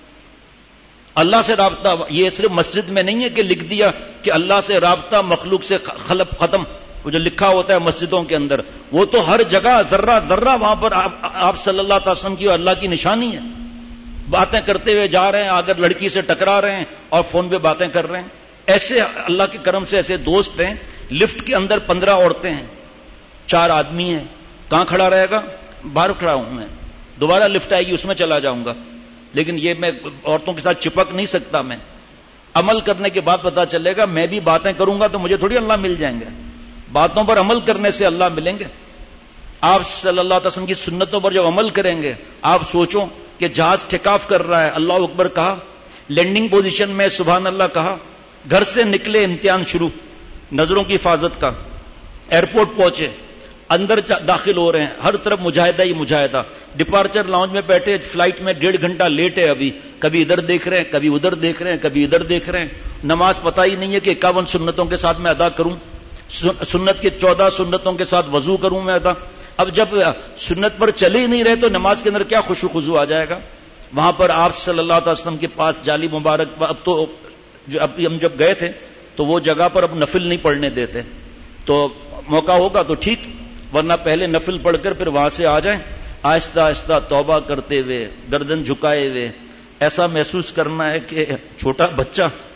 اللہ سے رابطہ یہ صرف مسجد میں نہیں ہے کہ لکھ دیا کہ اللہ سے رابطہ مخلوق سے خلق ختم، وہ جو لکھا ہوتا ہے مسجدوں کے اندر، وہ تو ہر جگہ ذرہ ذرہ وہاں پر آپ صلی اللہ علیہ وسلم کی اور اللہ کی نشانی ہے. باتیں کرتے ہوئے جا رہے ہیں، اگر لڑکی سے ٹکرا رہے ہیں اور فون پہ باتیں کر رہے ہیں. ایسے اللہ کے کرم سے ایسے دوست ہیں. لفٹ کے اندر 15 عورتیں ہیں، 4 آدمی ہیں. کہاں کھڑا رہے گا؟ باہر کھڑا ہوں میں. دوبارہ لفٹ آئے گی اس میں چلا جاؤں گا. لیکن یہ میں عورتوں کے ساتھ چپک نہیں سکتا. میں عمل کرنے کے بعد پتا چلے گا. میں بھی باتیں کروں گا تو مجھے تھوڑی اللہ مل جائیں گے. باتوں پر عمل کرنے سے اللہ ملیں گے. آپ صلی اللہ علیہ وسلم کی سنتوں پر جب عمل کریں گے، آپ سوچو کہ جہاز ٹیک آف کر رہا ہے، اللہ اکبر کہا، لینڈنگ پوزیشن میں سبحان اللہ کہا، گھر سے نکلے امتحان شروع نظروں کی حفاظت کا، ایئرپورٹ پہنچے، اندر داخل ہو رہے ہیں، ہر طرف مجاہدہ ہی مجاہدہ. ڈپارچر لاؤنج میں بیٹھے، فلائٹ میں 1.5 گھنٹہ لیٹ ہے ابھی، کبھی ادھر دیکھ رہے ہیں، کبھی ادھر دیکھ رہے ہیں، کبھی ادھر دیکھ رہے ہیں. نماز پتہ ہی نہیں ہے کہ 51 سنتوں کے ساتھ میں ادا کروں، سنت کے 14 سنتوں کے ساتھ وضو کروں میں ادا. اب جب سنت پر چلے ہی نہیں رہے تو نماز کے اندر کیا خشوع خضوع آ جائے گا. وہاں پر آپ صلی اللہ علیہ وسلم کے پاس جالی مبارک، اب تو ہم جب گئے تھے تو وہ جگہ پر اب نفل نہیں پڑھنے دیتے. تو موقع ہوگا تو ٹھیک، ورنہ پہلے نفل پڑھ کر پھر وہاں سے آ جائیں، آہستہ آہستہ توبہ کرتے ہوئے، گردن جھکائے ہوئے. ایسا محسوس کرنا ہے کہ چھوٹا بچہ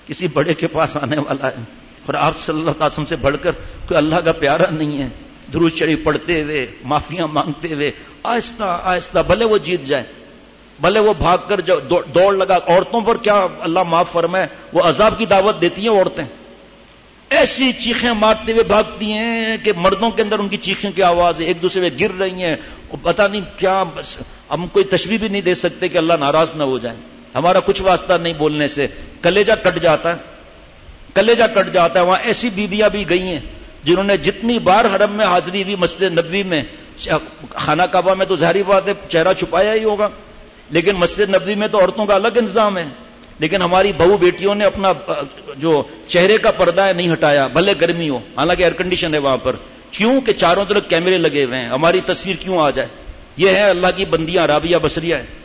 کسی بڑے کے پاس آنے والا ہے اور آپ صلی اللہ علیہ وسلم سے بڑھ کر کوئی اللہ کا پیارا نہیں ہے. درود شریف پڑھتے ہوئے، معافیاں مانگتے ہوئے، آہستہ آہستہ، بھلے وہ جیت جائے، بھلے وہ بھاگ کر دوڑ لگا. عورتوں پر کیا اللہ معاف فرمائے، وہ عذاب کی دعوت دیتی ہیں عورتیں، ایسی چیخیں مارتے ہوئے بھاگتی ہیں کہ مردوں کے اندر ان کی چیخیں کی آواز ہے، ایک دوسرے پہ گر رہی ہیں، پتہ نہیں کیا. ہم کوئی تشبیہ بھی نہیں دے سکتے کہ اللہ ناراض نہ ہو جائے. ہمارا کچھ واسطہ نہیں بولنے سے، کلیجہ کٹ جاتا ہے، کلیجہ کٹ جاتا ہے. وہاں ایسی بیویاں بھی گئی ہیں جنہوں نے جتنی بار حرم میں حاضری ہوئی، مسجد نبوی میں، خانہ کعبہ میں تو ظاہری بات ہے چہرہ چھپایا ہی ہوگا، لیکن مسجد نبوی میں تو عورتوں کا الگ انتظام ہے. لیکن ہماری بہو بیٹیوں نے اپنا جو چہرے کا پردہ ہے نہیں ہٹایا، بھلے گرمی ہو، حالانکہ ایئر کنڈیشن ہے وہاں پر. کیوں کہ چاروں طرف کیمرے لگے ہوئے ہیں، ہماری تصویر کیوں آ جائے. یہ ہے اللہ کی بندیاں، رابعہ بصریہ ہے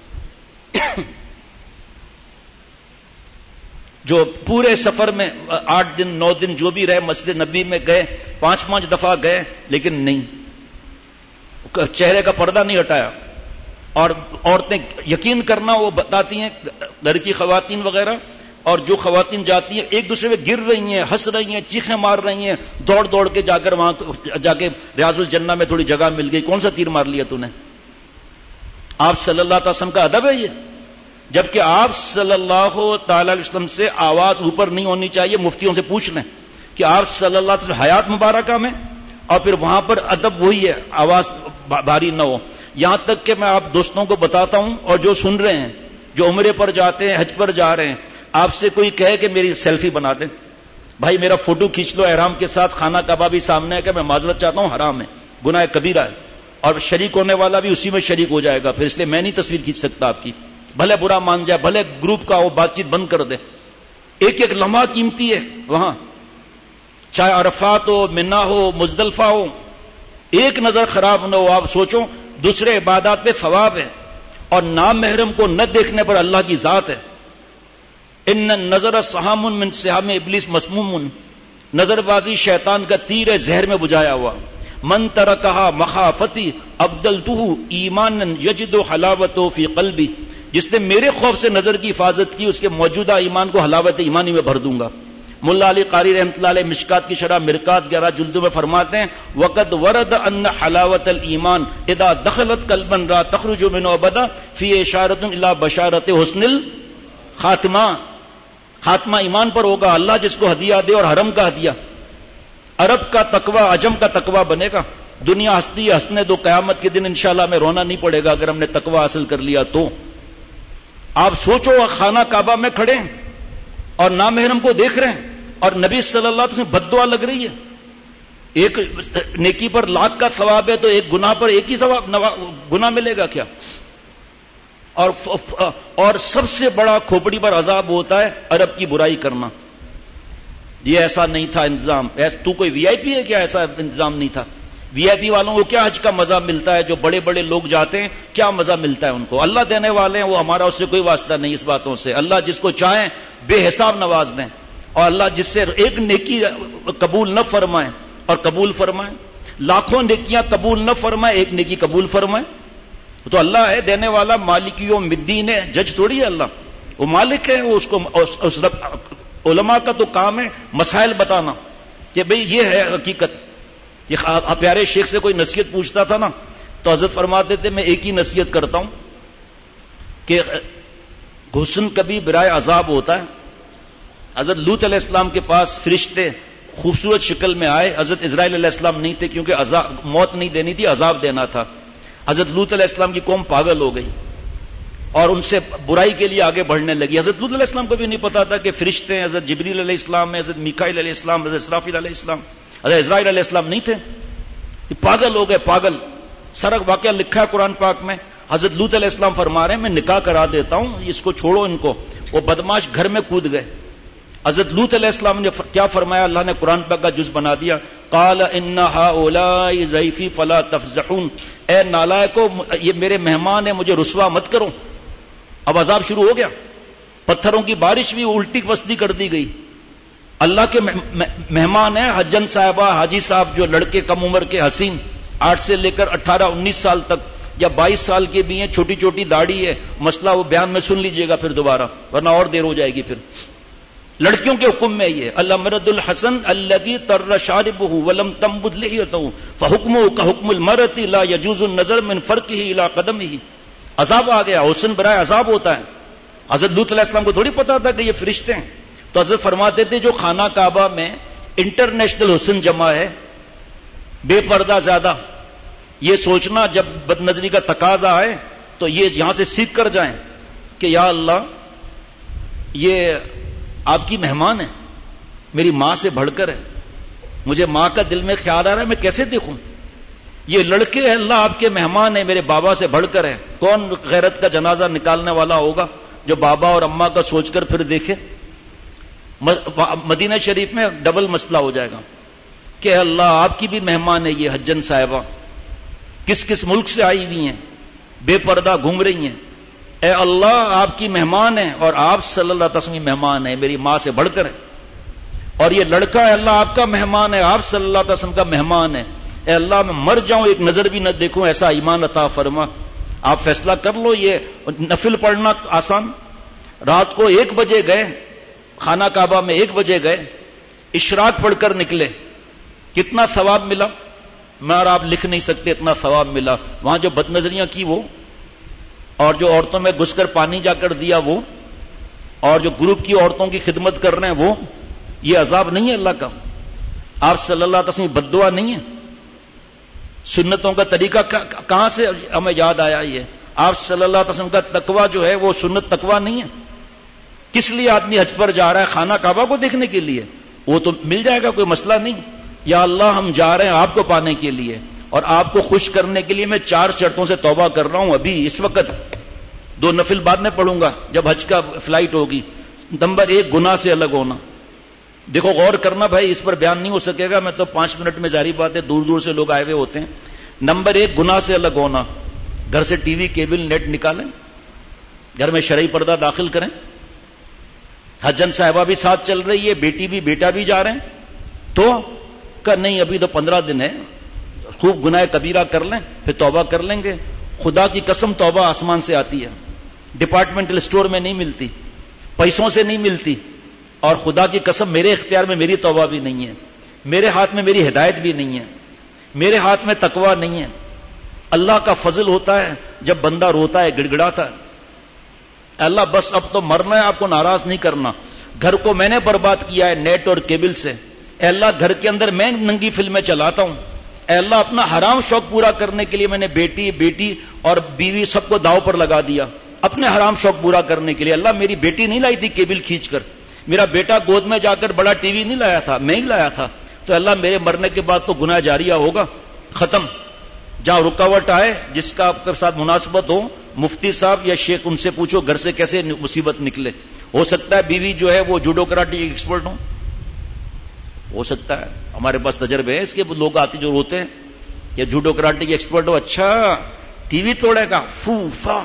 جو پورے سفر میں 8 دن 9 دن جو بھی رہے، مسجد نبی میں گئے، 5 دفعہ گئے، لیکن نہیں، چہرے کا پردہ نہیں ہٹایا. اور عورتیں یقین کرنا وہ بتاتی ہیں، گھر کی خواتین وغیرہ، اور جو خواتین جاتی ہیں ایک دوسرے پہ گر رہی ہیں، ہنس رہی ہیں، چیخیں مار رہی ہیں، دوڑ دوڑ کے جا کر وہاں جا کے ریاض الجنہ میں تھوڑی جگہ مل گئی. کون سا تیر مار لیا تو نے؟ آپ صلی اللہ علیہ وسلم کا ادب ہے یہ. جبکہ آپ صلی اللہ تعالی علیہ وسلم سے آواز اوپر نہیں ہونی چاہیے. مفتیوں سے پوچھ لیں کہ آپ صلی اللہ علیہ وسلم حیات مبارکہ میں، اور پھر وہاں پر ادب وہی ہے، آواز بھاری نہ ہو. یہاں تک کہ میں آپ دوستوں کو بتاتا ہوں، اور جو سن رہے ہیں، جو عمرے پر جاتے ہیں، حج پر جا رہے ہیں، آپ سے کوئی کہے کہ میری سیلفی بنا دیں، بھائی میرا فوٹو کھینچ لو احرام کے ساتھ، خانہ کعبہ بھی سامنے ہے، کہ میں معذرت چاہتا ہوں، حرام ہے، گناہ کبیرہ ہے، اور شریک ہونے والا بھی اسی میں شریک ہو جائے گا پھر، اس لیے میں نہیں تصویر کھینچ سکتا آپ کی. بھلے برا مان جائے، بھلے گروپ کا وہ بات چیت بند کر دے. ایک ایک لمحہ قیمتی ہے وہاں، چاہے عرفات ہو، منا ہو، مزدلفہ ہو، ایک نظر خراب نہ ہو. آپ سوچو دوسرے عبادات پہ ثواب ہے، اور نام محرم کو نہ دیکھنے پر اللہ کی ذات ہے. ان النظر سہام من سہام ابلیس مسموم، نظر بازی شیطان کا تیر ہے زہر میں بجھایا ہوا. من ترکہا مخافتی ابدلتہ ایمانا یجد حلاوتہ فی قلبی، جس نے میرے خوف سے نظر کی حفاظت کی، اس کے موجودہ ایمان کو حلاوت ایمانی میں بھر دوں گا. ملا علی قاری رحمۃ اللہ علیہ مشکات کی شرح مرکات 11 جلدوں میں فرماتے ہیں، وقد ورد ان حلاوت الایمان اذا دخلت قلبا را تخرج منه ابدا فی اشارۃ الی بشارۃ حسن الخاتمہ. خاتمہ ایمان پر ہوگا. اللہ جس کو ہدیہ دے، اور حرم کا ہدیہ، عرب کا تقوی عجم کا تقوی بنے گا. دنیا ہستی ہنسنے دو، قیامت کے دن انشاءاللہ میں رونا نہیں پڑے گا اگر ہم نے تقوی حاصل کر لیا تو. آپ سوچو خانہ کعبہ میں کھڑے ہیں اور نامحرم کو دیکھ رہے ہیں، اور نبی صلی اللہ علیہ وسلم بد دعا لگ رہی ہے. ایک نیکی پر لاکھ کا ثواب ہے تو ایک گناہ پر ایک ہی ثواب گناہ ملے گا کیا؟ اور سب سے بڑا کھوپڑی پر عذاب ہوتا ہے عرب کی برائی کرنا. یہ ایسا نہیں تھا انتظام. تو کوئی وی آئی پی ہے کیا؟ ایسا انتظام نہیں تھا. وی آئی پی والوں کو کیا حج کا مزہ ملتا ہے؟ جو بڑے بڑے لوگ جاتے ہیں کیا مزہ ملتا ہے ان کو؟ اللہ دینے والے ہیں، وہ ہمارا اس سے کوئی واسطہ نہیں اس باتوں سے. اللہ جس کو چاہیں بے حساب نواز دیں، اور اللہ جس سے ایک نیکی قبول نہ فرمائے اور قبول فرمائے، لاکھوں نیکیاں قبول نہ فرمائے، ایک نیکی قبول فرمائے. تو اللہ ہے دینے والا، مالک یوم الدین ہے، جج تھوڑی ہے اللہ، وہ مالک ہے. وہ اس کو علماء کا تو کام ہے مسائل بتانا کہ بھئی یہ ہے حقیقت. یہ پیارے شیخ سے کوئی نصیحت پوچھتا تھا نا تو حضرت فرماتے تھے میں ایک ہی نصیحت کرتا ہوں کہ حسن کبھی برائے عذاب ہوتا ہے. حضرت لوط علیہ السلام کے پاس فرشتے خوبصورت شکل میں آئے. حضرت اسرائیل علیہ السلام نہیں تھے کیونکہ موت نہیں دینی تھی، عذاب دینا تھا. حضرت لوط علیہ السلام کی قوم پاگل ہو گئی اور ان سے برائی کے لیے آگے بڑھنے لگی. حضرت لوط علیہ السلام کو بھی نہیں پتا تھا کہ فرشتے ہیں. حضرت جبریل علیہ السلام، حضرت میکائیل علیہ السلام، حضرت اسرافیل علیہ السلام، حضرت اسرائیل علیہ السلام نہیں تھے. یہ پاگل ہو گئے، پاگل. سارا واقعہ لکھا ہے قرآن پاک میں. حضرت لوط علیہ السلام فرما رہے ہیں میں نکاح کرا دیتا ہوں، اس کو چھوڑو ان کو. وہ بدماش گھر میں کود گئے. حضرت لوط علیہ السلام نے کیا فرمایا؟ اللہ نے قرآن پاک کا جز بنا دیا، قال ان هؤلاء ضیفی فلا تفضحون. اے نالائکو، یہ میرے مہمان ہیں، مجھے رسوا مت کرو. اب عذاب شروع ہو گیا. پتھروں کی بارش بھی الٹی پستی کر دی گئی. اللہ کے مہمان ہیں حجن صاحبہ، حاجی صاحب، جو لڑکے کم عمر کے حسین 8 سے لے کر 18-19 سال تک یا 22 سال کے بھی ہیں، چھوٹی چھوٹی داڑھی ہے. مسئلہ وہ بیان میں سن لیجئے گا پھر دوبارہ، ورنہ اور دیر ہو جائے گی. پھر لڑکیوں کے حکم میں یہ المرد الحسن الذي طر شاربه ولم تنبت لحيته فحكمه كحكم المرأة لا يجوز النظر من فرقه الى قدمه. عذاب آ گیا، حسن برائے عذاب ہوتا ہے. حضرت لوط علیہ السلام کو تھوڑی پتا تھا کہ یہ فرشتے ہیں. تو حضرت فرماتے تھے جو خانہ کعبہ میں انٹرنیشنل حسن جمع ہے، بے پردہ زیادہ، یہ سوچنا جب بد نظری کا تقاضا آئے تو یہ یہاں سے سیکھ کر جائیں کہ یا اللہ یہ آپ کی مہمان ہے، میری ماں سے بڑھ کر ہے، مجھے ماں کا دل میں خیال آ رہا ہے، میں کیسے دیکھوں؟ یہ لڑکے اللہ آپ کے مہمان ہیں، میرے بابا سے بڑھ کر ہے. کون غیرت کا جنازہ نکالنے والا ہوگا جو بابا اور اماں کا سوچ کر پھر دیکھے؟ مدینہ شریف میں ڈبل مسئلہ ہو جائے گا کہ اللہ آپ کی بھی مہمان ہے یہ حجن صاحبہ، کس کس ملک سے آئی ہوئی ہیں، بے پردہ گھوم رہی ہیں. اے اللہ آپ کی مہمان ہیں اور آپ صلی اللہ علیہ وسلم مہمان ہیں، میری ماں سے بڑھ کر ہے. اور یہ لڑکا ہے اللہ آپ کا مہمان ہے، آپ صلی اللہ علیہ وسلم کا مہمان ہے. اے اللہ میں مر جاؤں ایک نظر بھی نہ دیکھوں، ایسا ایمان عطا فرما. آپ فیصلہ کر لو. یہ نفل پڑھنا آسان. رات کو 1 بجے گئے خانہ کعبہ میں، 1 بجے گئے، اشراق پڑھ کر نکلے، کتنا ثواب ملا میں اور آپ لکھ نہیں سکتے، اتنا ثواب ملا. وہاں جو بد نظریاں کی وہ، اور جو عورتوں میں گھس کر پانی جا کر دیا وہ، اور جو گروپ کی عورتوں کی خدمت کر رہے ہیں وہ، یہ عذاب نہیں ہے اللہ کا. آپ صلی اللہ علیہ وسلم بد دعا نہیں ہے. سنتوں کا طریقہ کہاں سے ہمیں یاد آیا؟ یہ آپ صلی اللہ علیہ وسلم کا تقویٰ جو ہے وہ سنت تقویٰ نہیں ہے. کس لیے آدمی حج پر جا رہا ہے؟ خانہ کعبہ کو دیکھنے کے لیے. وہ تو مل جائے گا، کوئی مسئلہ نہیں. یا اللہ ہم جا رہے ہیں آپ کو پانے کے لیے، اور آپ کو خوش کرنے کے لیے میں 4 شرطوں سے توبہ کر رہا ہوں ابھی اس وقت. 2 نفل بعد میں پڑھوں گا جب حج کا فلائٹ ہوگی. نمبر 1 گناہ سے الگ ہونا. دیکھو غور کرنا بھائی، اس پر بیان نہیں ہو سکے گا، میں تو 5 منٹ میں ظاہری بات ہے دور دور سے لوگ آئے ہوئے ہوتے ہیں. نمبر 1 گناہ سے الگ ہونا. گھر سے ٹی وی کیبل نیٹ نکالیں، گھر میں شرعی پردہ داخل کریں. حجن صاحبہ بھی ساتھ چل رہی ہے، بیٹی بھی بیٹا بھی جا رہے ہیں، تو کہ نہیں ابھی تو 15 دن ہے، خوب گناہ کبیرہ کر لیں پھر توبہ کر لیں گے. خدا کی قسم توبہ آسمان سے آتی ہے، ڈپارٹمنٹل اسٹور میں نہیں ملتی، پیسوں سے نہیں ملتی. اور خدا کی قسم میرے اختیار میں میری توبہ بھی نہیں ہے، میرے ہاتھ میں میری ہدایت بھی نہیں ہے، میرے ہاتھ میں تقویٰ نہیں ہے. اللہ کا فضل ہوتا ہے جب بندہ روتا ہے، گڑگڑاتا ہے. اللہ بس اب تو مرنا ہے، آپ کو ناراض نہیں کرنا. گھر کو میں نے برباد کیا ہے نیٹ اور کیبل سے. اے اللہ گھر کے اندر میں ننگی فلمیں چلاتا ہوں. اے اللہ اپنا حرام شوق پورا کرنے کے لیے میں نے بیٹی اور بیوی سب کو داؤ پر لگا دیا اپنے حرام شوق پورا کرنے کے لیے. اللہ میری بیٹی نہیں لائی تھی کیبل کھینچ کر، میرا بیٹا گود میں جا کر بڑا ٹی وی نہیں لایا تھا، میں ہی لایا تھا. تو اللہ میرے مرنے کے بعد تو گناہ جاریہ ہوگا، ختم. جہاں رکاوٹ آئے، جس کا آپ کے ساتھ مناسبت ہو، مفتی صاحب یا شیخ ان سے پوچھو گھر سے کیسے مصیبت نکلے. ہو سکتا ہے بیوی جو ہے وہ جوڈو کراٹے کی ایکسپرٹ ہو سکتا ہے. ہمارے پاس تجربے ہیں اس کے. لوگ آتے جو روتے ہیں کہ جوڈو کراٹے کی ایکسپرٹ ہو. اچھا ٹی وی توڑے گا، فو فا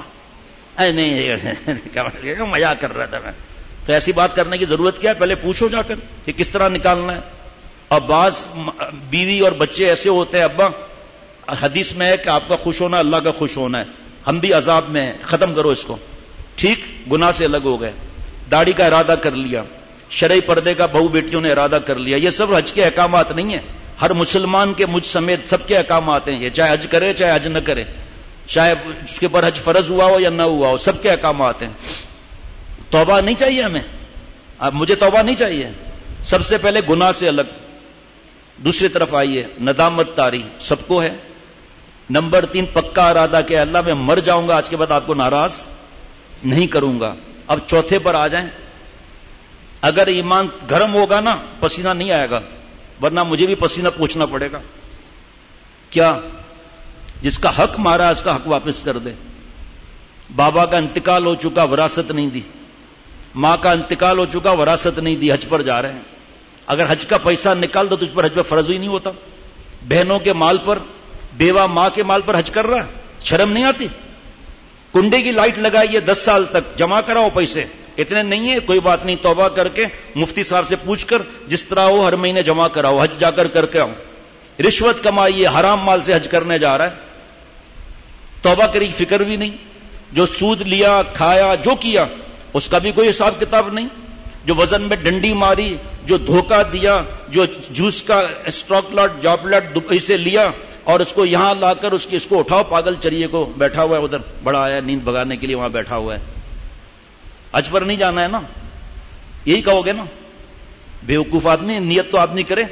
نہیں مزاق کر رہا تھا میں. تو ایسی بات کرنے کی ضرورت کیا ہے؟ پہلے پوچھو جا کر کہ کس طرح نکالنا ہے. اور بعض بیوی اور بچے ایسے ہوتے ہیں، ابا حدیث میں ہے کہ آپ کا خوش ہونا اللہ کا خوش ہونا ہے، ہم بھی عذاب میں ہیں، ختم کرو اس کو. ٹھیک، گناہ سے الگ ہو گئے. داڑھی کا ارادہ کر لیا، شرعی پردے کا بہو بیٹیوں نے ارادہ کر لیا. یہ سب حج کے احکامات نہیں ہیں. ہر مسلمان کے مجھ سمیت سب کے احکامات ہیں. یہ چاہے حج کرے چاہے حج نہ کرے، چاہے اس کے پر حج فرض ہوا ہو یا نہ ہوا ہو، سب کے احکامات ہیں. توبہ نہیں چاہیے ہمیں. اب مجھے توبہ نہیں چاہیے. سب سے پہلے گناہ سے الگ. دوسری طرف آئیے ندامت طاری سب کو ہے. نمبر 3 پکا ارادہ کہ اللہ میں مر جاؤں گا، آج کے بعد آپ کو ناراض نہیں کروں گا. اب چوتھے پر آ جائیں. اگر ایمان گرم ہوگا نا پسینہ نہیں آئے گا، ورنہ مجھے بھی پسینہ پوچھنا پڑے گا. کیا؟ جس کا حق مارا اس کا حق واپس کر دے. بابا کا انتقال ہو چکا، وراثت نہیں دی. ماں کا انتقال ہو چکا، وراثت نہیں دی. حج پر جا رہے ہیں، اگر حج کا پیسہ نکال دو تجھ پر حج پہ فرض ہی نہیں ہوتا. بہنوں کے مال پر، بیوہ ماں کے مال پر حج کر رہا ہے، شرم نہیں آتی؟ کنڈے کی لائٹ لگائیے 10 سال تک، جمع کراؤ پیسے. اتنے نہیں ہے، کوئی بات نہیں، توبہ کر کے مفتی صاحب سے پوچھ کر جس طرح ہو ہر مہینے جمع کراؤ، حج جا کر کے آؤ. رشوت کمائیے، حرام مال سے حج کرنے جا رہا ہے، توبہ کری فکر بھی نہیں. جو سود لیا، کھایا، جو کیا اس کا بھی کوئی حساب کتاب نہیں. جو وزن میں ڈنڈی ماری، جو دھوکہ دیا، جو جوس کا stock lot job lot Dubai سے لیا اور اس کو یہاں لا کر اس کو اٹھاؤ، پاگل چریے کو بیٹھا ہوا ہے ادھر، بڑا آیا نیند بھگانے کے لیے وہاں بیٹھا ہوا ہے، حج پر نہیں جانا ہے نا، یہی کہو گے نا؟ بیوقوف آدمی، نیت تو آدمی کرے.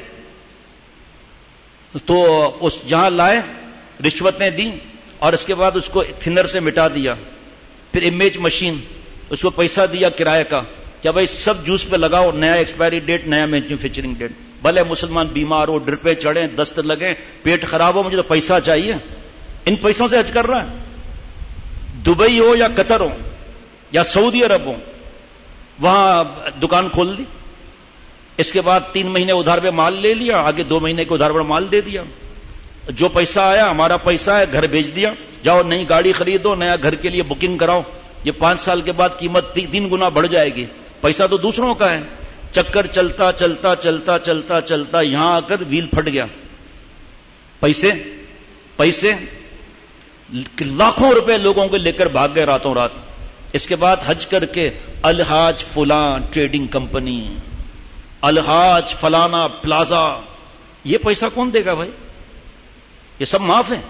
تو اس جہاں لائے، رشوتیں دی اور اس کے بعد اس کو تھنر سے مٹا دیا. پھر امیج مشین، اس کو پیسہ دیا کرایہ کا، کیا بھائی سب جوس پہ لگاؤ، نیا ایکسپائری ڈیٹ، نیا مینوفیکچرنگ ڈیٹ. بھلے مسلمان بیمار ہو، ڈر پہ چڑھیں، دست لگیں، پیٹ خراب ہو، مجھے تو پیسہ چاہیے. ان پیسوں سے حج کر رہا ہے. دبئی ہو یا قطر ہو یا سعودی عرب ہو، وہاں دکان کھول دی، اس کے بعد 3 مہینے ادھار پہ مال لے لیا، آگے 2 مہینے کے ادھار پر مال دے دیا. جو پیسہ آیا ہمارا پیسہ ہے، گھر بیچ دیا، جاؤ نئی گاڑی خریدو، نیا گھر کے لیے بکنگ کراؤ، یہ 5 سال کے بعد قیمت 3 گنا بڑھ جائے گی. پیسہ تو دوسروں کا ہے. چکر چلتا چلتا چلتا چلتا چلتا یہاں آ کر ویل پھٹ گیا. پیسے لاکھوں روپے لوگوں کو لے کر بھاگ گئے راتوں رات. اس کے بعد حج کر کے الحاج فلاں ٹریڈنگ کمپنی، الحاج فلانا پلازا، یہ پیسہ کون دے گا بھائی؟ یہ سب معاف ہے.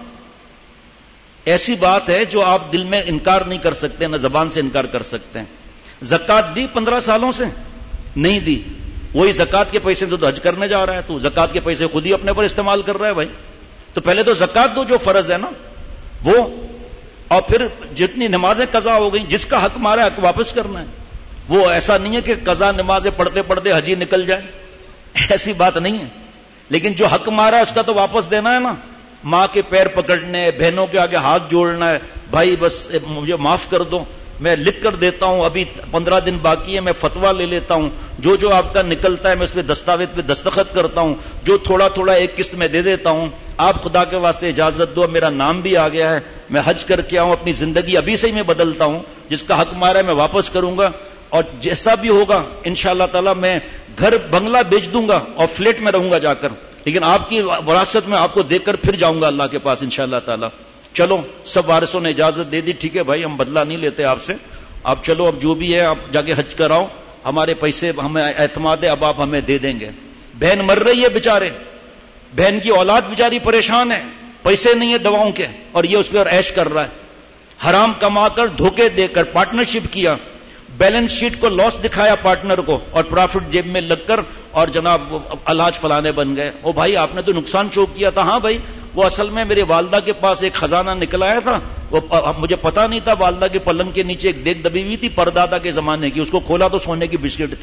ایسی بات ہے جو آپ دل میں انکار نہیں کر سکتے، نہ زبان سے انکار کر سکتے ہیں. زکات دی 15 سالوں سے نہیں دی، وہی زکات کے پیسے تو حج کرنے جا رہا ہے. تو زکات کے پیسے خود ہی اپنے پر استعمال کر رہا ہے بھائی. تو پہلے تو زکات دو جو فرض ہے نا وہ، اور پھر جتنی نمازیں قضا ہو گئی، جس کا حق مارا حق واپس کرنا ہے. وہ ایسا نہیں ہے کہ قضا نمازیں پڑھتے پڑھتے حج ہی نکل جائے، ایسی بات نہیں ہے. لیکن جو حق مارا اس کا تو واپس دینا ہے نا. ماں کے پیر پکڑنے، بہنوں کے آگے ہاتھ جوڑنا ہے، بھائی بس مجھے معاف کر دو، میں لکھ کر دیتا ہوں، ابھی 15 دن باقی ہے، میں فتویٰ لے لیتا ہوں، جو آپ کا نکلتا ہے میں اس پہ دستاویز پہ دستخط کرتا ہوں، جو تھوڑا تھوڑا ایک قسط میں دے دیتا ہوں، آپ خدا کے واسطے اجازت دو، میرا نام بھی آ گیا ہے، میں حج کر کے آؤں، اپنی زندگی ابھی سے ہی میں بدلتا ہوں، جس کا حق مارا ہے میں واپس کروں گا، اور جیسا بھی ہوگا انشاءاللہ تعالی میں گھر بنگلہ بیچ دوں گا اور فلیٹ میں رہوں گا جا کر، لیکن آپ کی وراثت میں آپ کو دے کر پھر جاؤں گا اللہ کے پاس انشاءاللہ تعالی. چلو سب وارثوں نے اجازت دے دی، ٹھیک ہے بھائی ہم بدلہ نہیں لیتے آپ سے، آپ چلو اب جو بھی ہے آپ جا کے حج کراؤ، ہمارے پیسے ہمیں اعتماد ہے، اب آپ ہمیں دے دیں گے. بہن مر رہی ہے بیچارے، بہن کی اولاد بیچاری پریشان ہے، پیسے نہیں ہے دواؤں کے، اور یہ اس پہ عیش کر رہا ہے. حرام کما کر، دھوکے دے کر پارٹنرشپ کیا، بیلنس شیٹ کو لاس دکھایا پارٹنر کو، اور پروفٹ جیب میں لگ کر اور جناب الحاج فلانے بن گئے. او بھائی آپ نے تو نقصان چوک کیا تھا. ہاں بھائی وہ اصل میں میرے والدہ کے پاس ایک خزانہ نکل آیا تھا، وہ مجھے پتا نہیں تھا، والدہ کے پلنگ کے نیچے ایک دیگ دبی ہوئی تھی پردادا کے زمانے کی، اس کو کھولا تو سونے کی بسکٹ تھے،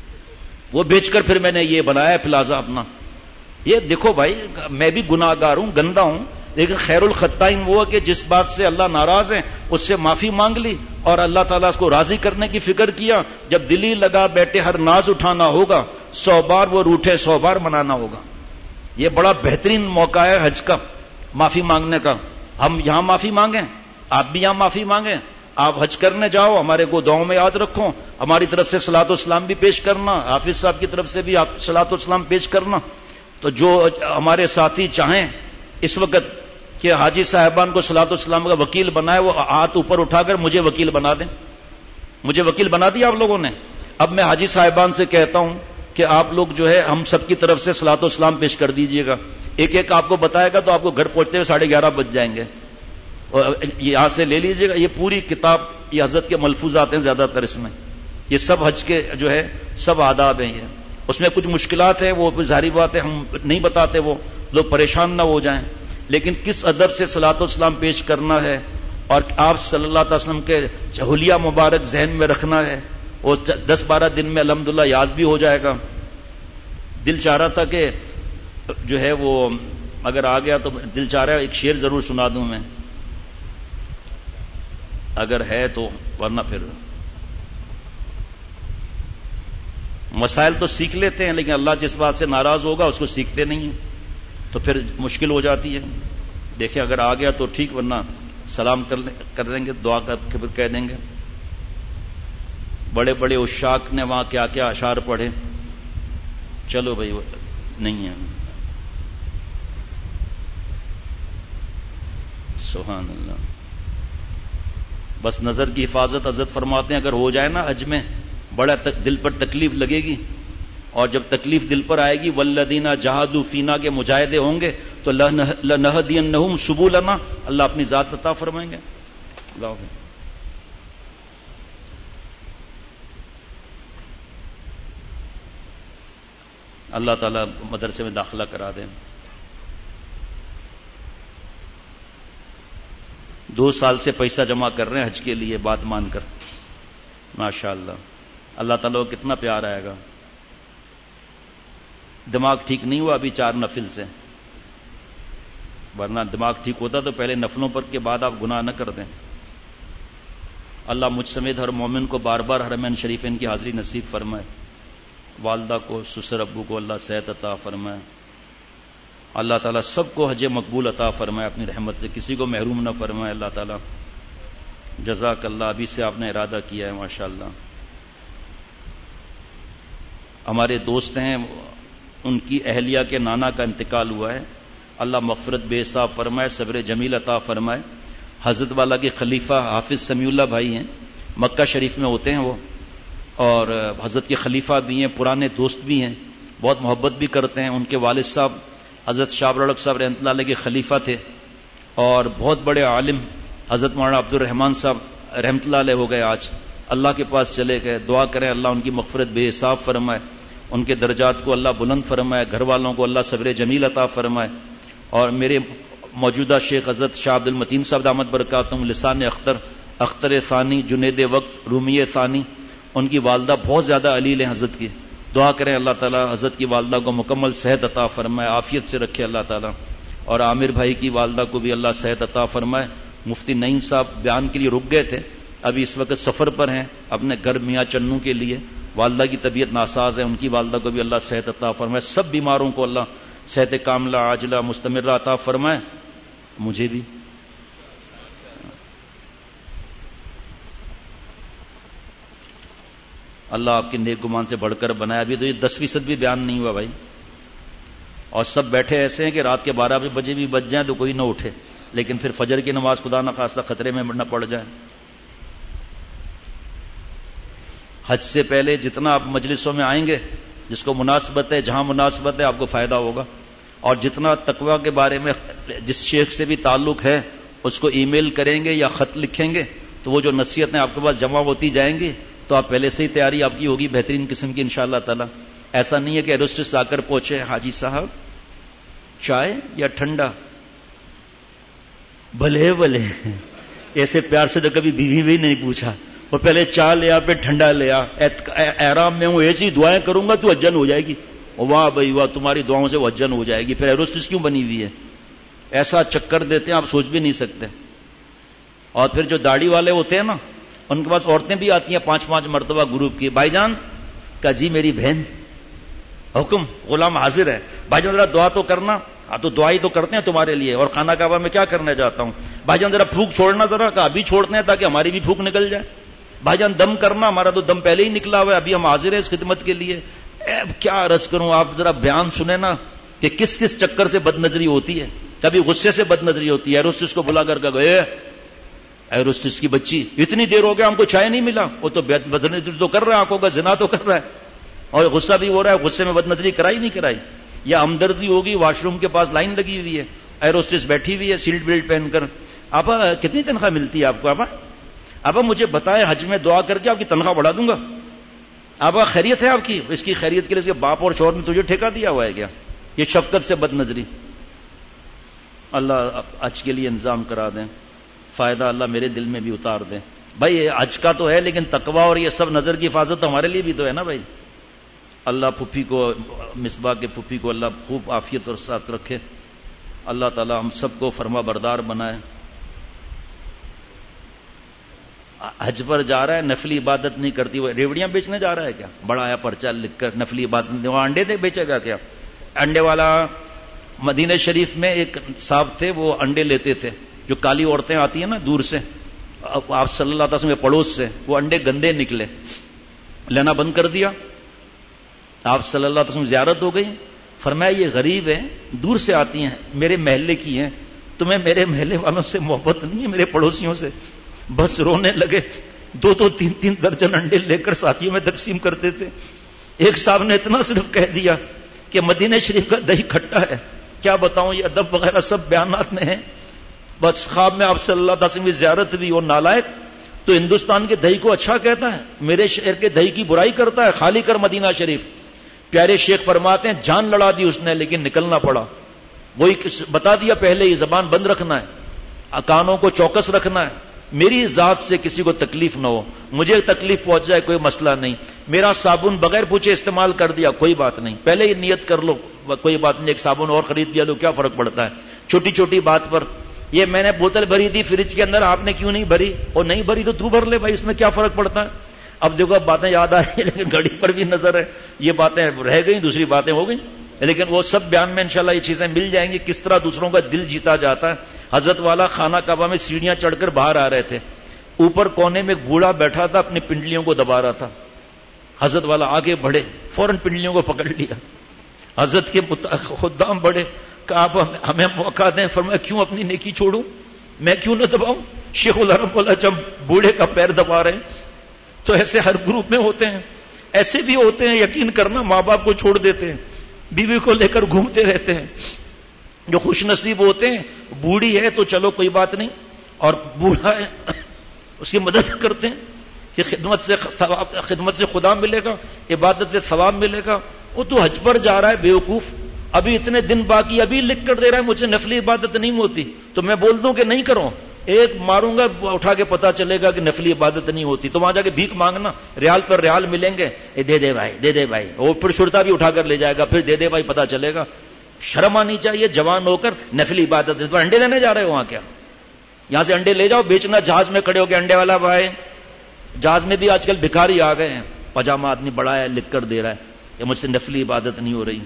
وہ بیچ کر پھر میں نے یہ بنایا پلازا اپنا. یہ دیکھو بھائی میں بھی گناہگار ہوں، گندا ہوں، لیکن خیر الخطائین وہ ہے کہ جس بات سے اللہ ناراض ہے اس سے معافی مانگ لی اور اللہ تعالیٰ اس کو راضی کرنے کی فکر کیا. جب دلی لگا بیٹھے ہر ناز اٹھانا ہوگا، 100 بار وہ روٹھے 100 بار منانا ہوگا. یہ بڑا بہترین موقع ہے حج کا، معافی مانگنے کا. ہم یہاں معافی مانگیں، آپ بھی یہاں معافی مانگیں. آپ حج کرنے جاؤ، ہمارے کو دعاؤں میں یاد رکھو، ہماری طرف سے صلاۃ و سلام بھی پیش کرنا، حافظ صاحب کی طرف سے بھی صلاۃ و سلام پیش کرنا. تو جو ہمارے ساتھی چاہیں اس وقت کہ حاجی صاحبان کو صلاۃ و سلام کا وکیل بنائے، وہ ہاتھ اوپر اٹھا کر مجھے وکیل بنا دیں. مجھے وکیل بنا دیا آپ لوگوں نے. اب میں حاجی صاحبان سے کہتا ہوں کہ آپ لوگ جو ہے ہم سب کی طرف سے صلاۃ و سلام پیش کر دیجئے گا. ایک ایک آپ کو بتائے گا تو آپ کو گھر پہنچتے ہوئے 11:30 بج جائیں گے. اور یہاں سے لے لیجئے گا. یہ پوری کتاب یہ حضرت کے ملفوظات ہیں زیادہ تر اس میں. یہ سب حج کے جو ہے سب آداب ہیں. یہ اس میں کچھ مشکلات ہیں، وہ ظاہری بات ہے ہم نہیں بتاتے، وہ لوگ پریشان نہ ہو جائیں. لیکن کس ادب سے صلاۃ و سلام پیش کرنا ہے اور آپ صلی اللہ علیہ وسلم کے حلیہ مبارک ذہن میں رکھنا ہے، وہ 10-12 دن میں الحمدللہ یاد بھی ہو جائے گا. دل چاہ رہا تھا کہ جو ہے وہ اگر آ گیا تو دل چاہ رہا ہے ایک شعر ضرور سنا دوں میں، اگر ہے تو، ورنہ پھر مسائل تو سیکھ لیتے ہیں لیکن اللہ جس بات سے ناراض ہوگا اس کو سیکھتے نہیں ہیں تو پھر مشکل ہو جاتی ہے. دیکھیں اگر آ گیا تو ٹھیک، ورنہ سلام کر دیں گے، دعا کر کے پھر کہہ دیں گے. بڑے بڑے عشاق نے وہاں کیا کیا اشعار پڑھے. چلو بھائی نہیں ہے. سبحان اللہ. بس نظر کی حفاظت حضرت فرماتے ہیں اگر ہو جائے نا حج میں بڑا دل پر تکلیف لگے گی، اور جب تکلیف دل پر آئے گی والذین جاہدوا فینا کے مجاہدے ہوں گے تو لنہدینہم سبلنا، اللہ اپنی ذات عطا فرمائیں گے. اللہ تعالیٰ مدرسے میں داخلہ کرا دیں. 2 سال سے پیسہ جمع کر رہے ہیں حج کے لیے، بات مان کر. ماشاءاللہ، اللہ تعالیٰ کو کتنا پیار آئے گا. دماغ ٹھیک نہیں ہوا ابھی 4 نفل سے، ورنہ دماغ ٹھیک ہوتا تو پہلے نفلوں پر کے بعد آپ گناہ نہ کر دیں. اللہ مجھ سمیت ہر مومن کو بار بار حرمین شریفین کی حاضری نصیب فرمائے. والدہ کو، سسر ابو کو اللہ صحت عطا فرمائے. اللہ تعالیٰ سب کو حج مقبول عطا فرمائے اپنی رحمت سے، کسی کو محروم نہ فرمائے. اللہ تعالیٰ جزاک اللہ، ابھی سے آپ نے ارادہ کیا ہے ماشاءاللہ. ہمارے دوست ہیں، ان کی اہلیہ کے نانا کا انتقال ہوا ہے، اللہ مغفرت بے حساب فرمائے، صبر جمیل عطا فرمائے. حضرت والا کے خلیفہ حافظ سمیع اللہ بھائی ہیں، مکہ شریف میں ہوتے ہیں وہ، اور حضرت کے خلیفہ بھی ہیں، پرانے دوست بھی ہیں، بہت محبت بھی کرتے ہیں. ان کے والد صاحب حضرت شاہ رڑک صاحب رحمۃ اللہ علیہ کے خلیفہ تھے، اور بہت بڑے عالم حضرت مولانا عبد الرحمان صاحب رحمۃ اللہ علیہ ہو گئے، آج اللہ کے پاس چلے گئے. دعا کریں اللہ ان کی مغفرت بے حساب فرمائے، ان کے درجات کو اللہ بلند فرمائے، گھر والوں کو اللہ صبر جمیل عطا فرمائے. اور میرے موجودہ شیخ حضرت شاہ عبد المتین صاحب دامت برکاتہم، لسان اختر، اختر ثانی، جنید وقت، رومی ثانی، ان کی والدہ بہت زیادہ علیل ہیں حضرت کی. دعا کریں اللہ تعالیٰ حضرت کی والدہ کو مکمل صحت عطا فرمائے، عافیت سے رکھے اللہ تعالیٰ. اور عامر بھائی کی والدہ کو بھی اللہ صحت عطا فرمائے. مفتی نعیم صاحب بیان کے لیے رک گئے تھے، ابھی اس وقت سفر پر ہیں اپنے گھر میاں چنو کے لیے. والدہ کی طبیعت ناساز ہے، ان کی والدہ کو بھی اللہ صحت عطا فرمائے. سب بیماروں کو اللہ صحت کاملہ عاجلہ مستمرہ عطا فرمائے. مجھے بھی اللہ آپ کے نیک گمان سے بڑھ کر بنایا. ابھی تو یہ 10% بھی بیان نہیں ہوا بھائی، اور سب بیٹھے ایسے ہیں کہ رات کے 12 بجے بھی بج جائیں تو کوئی نہ اٹھے، لیکن پھر فجر کی نماز خدا نہ خواستہ خطرے میں نہ پڑ جائے. حج سے پہلے جتنا آپ مجلسوں میں آئیں گے، جس کو مناسبت ہے، جہاں مناسبت ہے، آپ کو فائدہ ہوگا. اور جتنا تقویٰ کے بارے میں جس شیخ سے بھی تعلق ہے اس کو ای میل کریں گے یا خط لکھیں گے تو وہ جو نصیحتیں آپ کے پاس جمع ہوتی جائیں گی تو آپ پہلے سے ہی تیاری آپ کی ہوگی بہترین قسم کی انشاءاللہ تعالی. ایسا نہیں ہے کہ ایروسٹس آ کر پہنچے، حاجی صاحب چائے یا ٹھنڈا؟ بھلے بھلے ایسے پیار سے تو کبھی بیوی بھی نہیں پوچھا، وہ پہلے چائے لیا پھر ٹھنڈا لیا. احرام میں ہوں ایسی دعائیں کروں گا تو حجن ہو جائے گی. واہ بھائی واہ، تمہاری دعاؤں سے وہ حجن ہو جائے گی. پھر ایروسٹس کیوں بنی ہوئی ہے؟ ایسا چکر دیتے ہیں آپ سوچ بھی نہیں سکتے. اور پھر جو داڑھی والے ہوتے ہیں نا، ان کے پاس عورتیں بھی آتی ہیں 5 مرتبہ گروپ کی. بھائی جان کا جی میری بہن، حکم غلام حاضر ہے، بھائی جان ذرا دعا تو کرنا. ہاں تو دعائی تو کرتے ہیں تمہارے لیے، اور خانہ کعبہ میں کیا کرنے جاتا ہوں. بھائی جان ذرا پھونک چھوڑنا، ذرا کہ ابھی چھوڑتے ہیں تاکہ ہماری بھی پھونک نکل جائے. بھائی جان دم کرنا، ہمارا تو دم پہلے ہی نکلا ہوا ہے، ابھی ہم حاضر ہیں اس خدمت کے لیے. کیا عرض کروں، آپ ذرا بیان سنیں نا کہ کس کس چکر سے بد نظری ہوتی ہے. کبھی غصے سے بد نظری ہوتی ہے، ایروسٹس کو بلا کر گئے، ایروسٹس کی بچی اتنی دیر ہو گیا ہم کو چائے نہیں ملا. وہ تو بد نظری تو کر رہا ہے، آنکھوں کا زنا تو کر رہا ہے، اور غصہ بھی ہو رہا ہے. غصے میں بد نظری کرائی نہیں کرائی؟ یا ہمدردی ہوگی، واش روم کے پاس لائن لگی ہوئی ہے، ایروسٹس بیٹھی ہوئی ہے سیٹ بیلٹ پہن کر. آپا کتنی تنخواہ ملتی ہے آپ کو؟ آپا مجھے بتائیں، حج میں دعا کر کے آپ کی تنخواہ بڑھا دوں گا. آپا خیریت ہے آپ کی؟ اس کی خیریت کے لیے اس کے باپ اور شوہر نے تجھے ٹھیکہ دیا ہوا ہے کیا؟ یہ شفقت سے بد نظری. اللہ حج کے لیے انتظام کرا دیں، فائدہ اللہ میرے دل میں بھی اتار دیں. بھائی حج کا تو ہے، لیکن تقوی اور یہ سب نظر کی حفاظت تو ہمارے لیے بھی تو ہے نا بھائی. اللہ پھپھی کو، مصباح کے پھپھی کو اللہ خوب عافیت اور ساتھ رکھے. اللہ تعالی ہم سب کو فرما بردار بنائے. حج پر جا رہا ہے، نفلی عبادت نہیں کرتی، وہ ریوڑیاں بیچنے جا رہا ہے کیا؟ بڑا آیا پرچہ لکھ کر نفلی عبادت. وہاں انڈے دے بیچے گا کیا؟ انڈے والا مدینہ شریف میں ایک صاحب تھے، وہ انڈے لیتے تھے. جو کالی عورتیں آتی ہیں نا دور سے، آپ صلی اللہ علیہ وسلم کے پڑوس سے، وہ انڈے گندے نکلے، لینا بند کر دیا. آپ صلی اللہ علیہ وسلم زیارت ہو گئی، فرمایا یہ غریب ہیں، دور سے آتی ہیں، میرے محلے کی ہیں، تمہیں میرے محلے والوں سے محبت نہیں ہے، میرے پڑوسیوں سے؟ بس رونے لگے. 2 3 درجن انڈے لے کر ساتھیوں میں تقسیم کرتے تھے. ایک صاحب نے اتنا صرف کہہ دیا کہ مدینہ شریف کا دہی کھٹا ہے. کیا بتاؤں, یہ ادب وغیرہ سب بیانات میں ہیں. بس خواب میں آپ صلی اللہ علیہ وسلم کی زیارت بھی, اور نالائق تو ہندوستان کے دہی کو اچھا کہتا ہے, میرے شہر کے دہی کی برائی کرتا ہے. خالی کر مدینہ شریف. پیارے شیخ فرماتے ہیں جان لڑا دی اس نے لیکن نکلنا پڑا. وہی بتا دیا پہلے ہی, زبان بند رکھنا ہے, کانوں کو چوکس رکھنا ہے. میری ذات سے کسی کو تکلیف نہ ہو, مجھے تکلیف پہنچ جائے کوئی مسئلہ نہیں. میرا صابن بغیر پوچھے استعمال کر دیا کوئی بات نہیں, پہلے ہی نیت کر لو کوئی بات نہیں, ایک صابن اور خرید دیا تو کیا فرق پڑتا ہے چھوٹی چھوٹی بات پر. یہ میں نے بوتل بھری تھی فریج کے اندر, آپ نے کیوں نہیں بھری, اور نہیں بھری تو بھر لے بھائی, اس میں کیا فرق پڑتا ہے. اب دیکھو اب باتیں یاد آئی لیکن گھڑی پر بھی نظر ہے, یہ باتیں رہ گئی, دوسری باتیں ہو گئی, لیکن وہ سب بیان میں انشاءاللہ یہ چیزیں مل جائیں گی, کس طرح دوسروں کا دل جیتا جاتا ہے. حضرت والا خانہ کعبہ میں سیڑھیاں چڑھ کر باہر آ رہے تھے, اوپر کونے میں ایک بوڑھا بیٹھا تھا, اپنی پنڈلیوں کو دبا رہا تھا. حضرت والا آگے بڑھے, فوراً پنڈلیوں کو پکڑ لیا. حضرت کے خدام بڑھے کہ آپ ہمیں موقع دیں. فرمایا کیوں اپنی نیکی چھوڑوں, میں کیوں نہ دباؤں. شیخ الحرم بولا جب بوڑھے کا پیر دبا رہے ہیں تو ایسے ہر گروپ میں ہوتے ہیں, ایسے بھی ہوتے ہیں یقین کرنا ماں باپ کو چھوڑ دیتے ہیں, بیوی کو لے کر گھومتے رہتے ہیں. جو خوش نصیب ہوتے ہیں, بوڑھی ہے تو چلو کوئی بات نہیں, اور بوڑھا ہے اس کی مدد کرتے ہیں کہ خدمت سے خدا ملے گا, عبادت سے ثواب ملے گا. وہ تو حج پر جا رہا ہے بیوقوف, ابھی اتنے دن باقی, ابھی لکھ کر دے رہا ہے مجھے نفلی عبادت نہیں ہوتی, تو میں بول دوں کہ نہیں کرو, ایک ماروں گا اٹھا کے پتا چلے گا کہ نفلی عبادت نہیں ہوتی, تو وہاں جا کے بھیک مانگنا, ریال پر ریال ملیں گے, دے دے بھائی دے دے بھائی, وہ پھر شرطا بھی اٹھا کر لے جائے گا, پھر دے دے بھائی پتا چلے گا. شرم آنی چاہیے جوان ہو کر نفلی عبادت. تو انڈے لینے جا رہے ہو وہاں, کیا یہاں سے انڈے لے جاؤ بیچنا, جہاز میں کھڑے ہو کے انڈے والا بھائی. جہاز میں بھی آج کل بھکاری آ گئے ہیں, پاجامہ آدمی بڑا ہے لکھ کر دے رہا ہے کہ مجھ سے نفلی عبادت نہیں ہو رہی.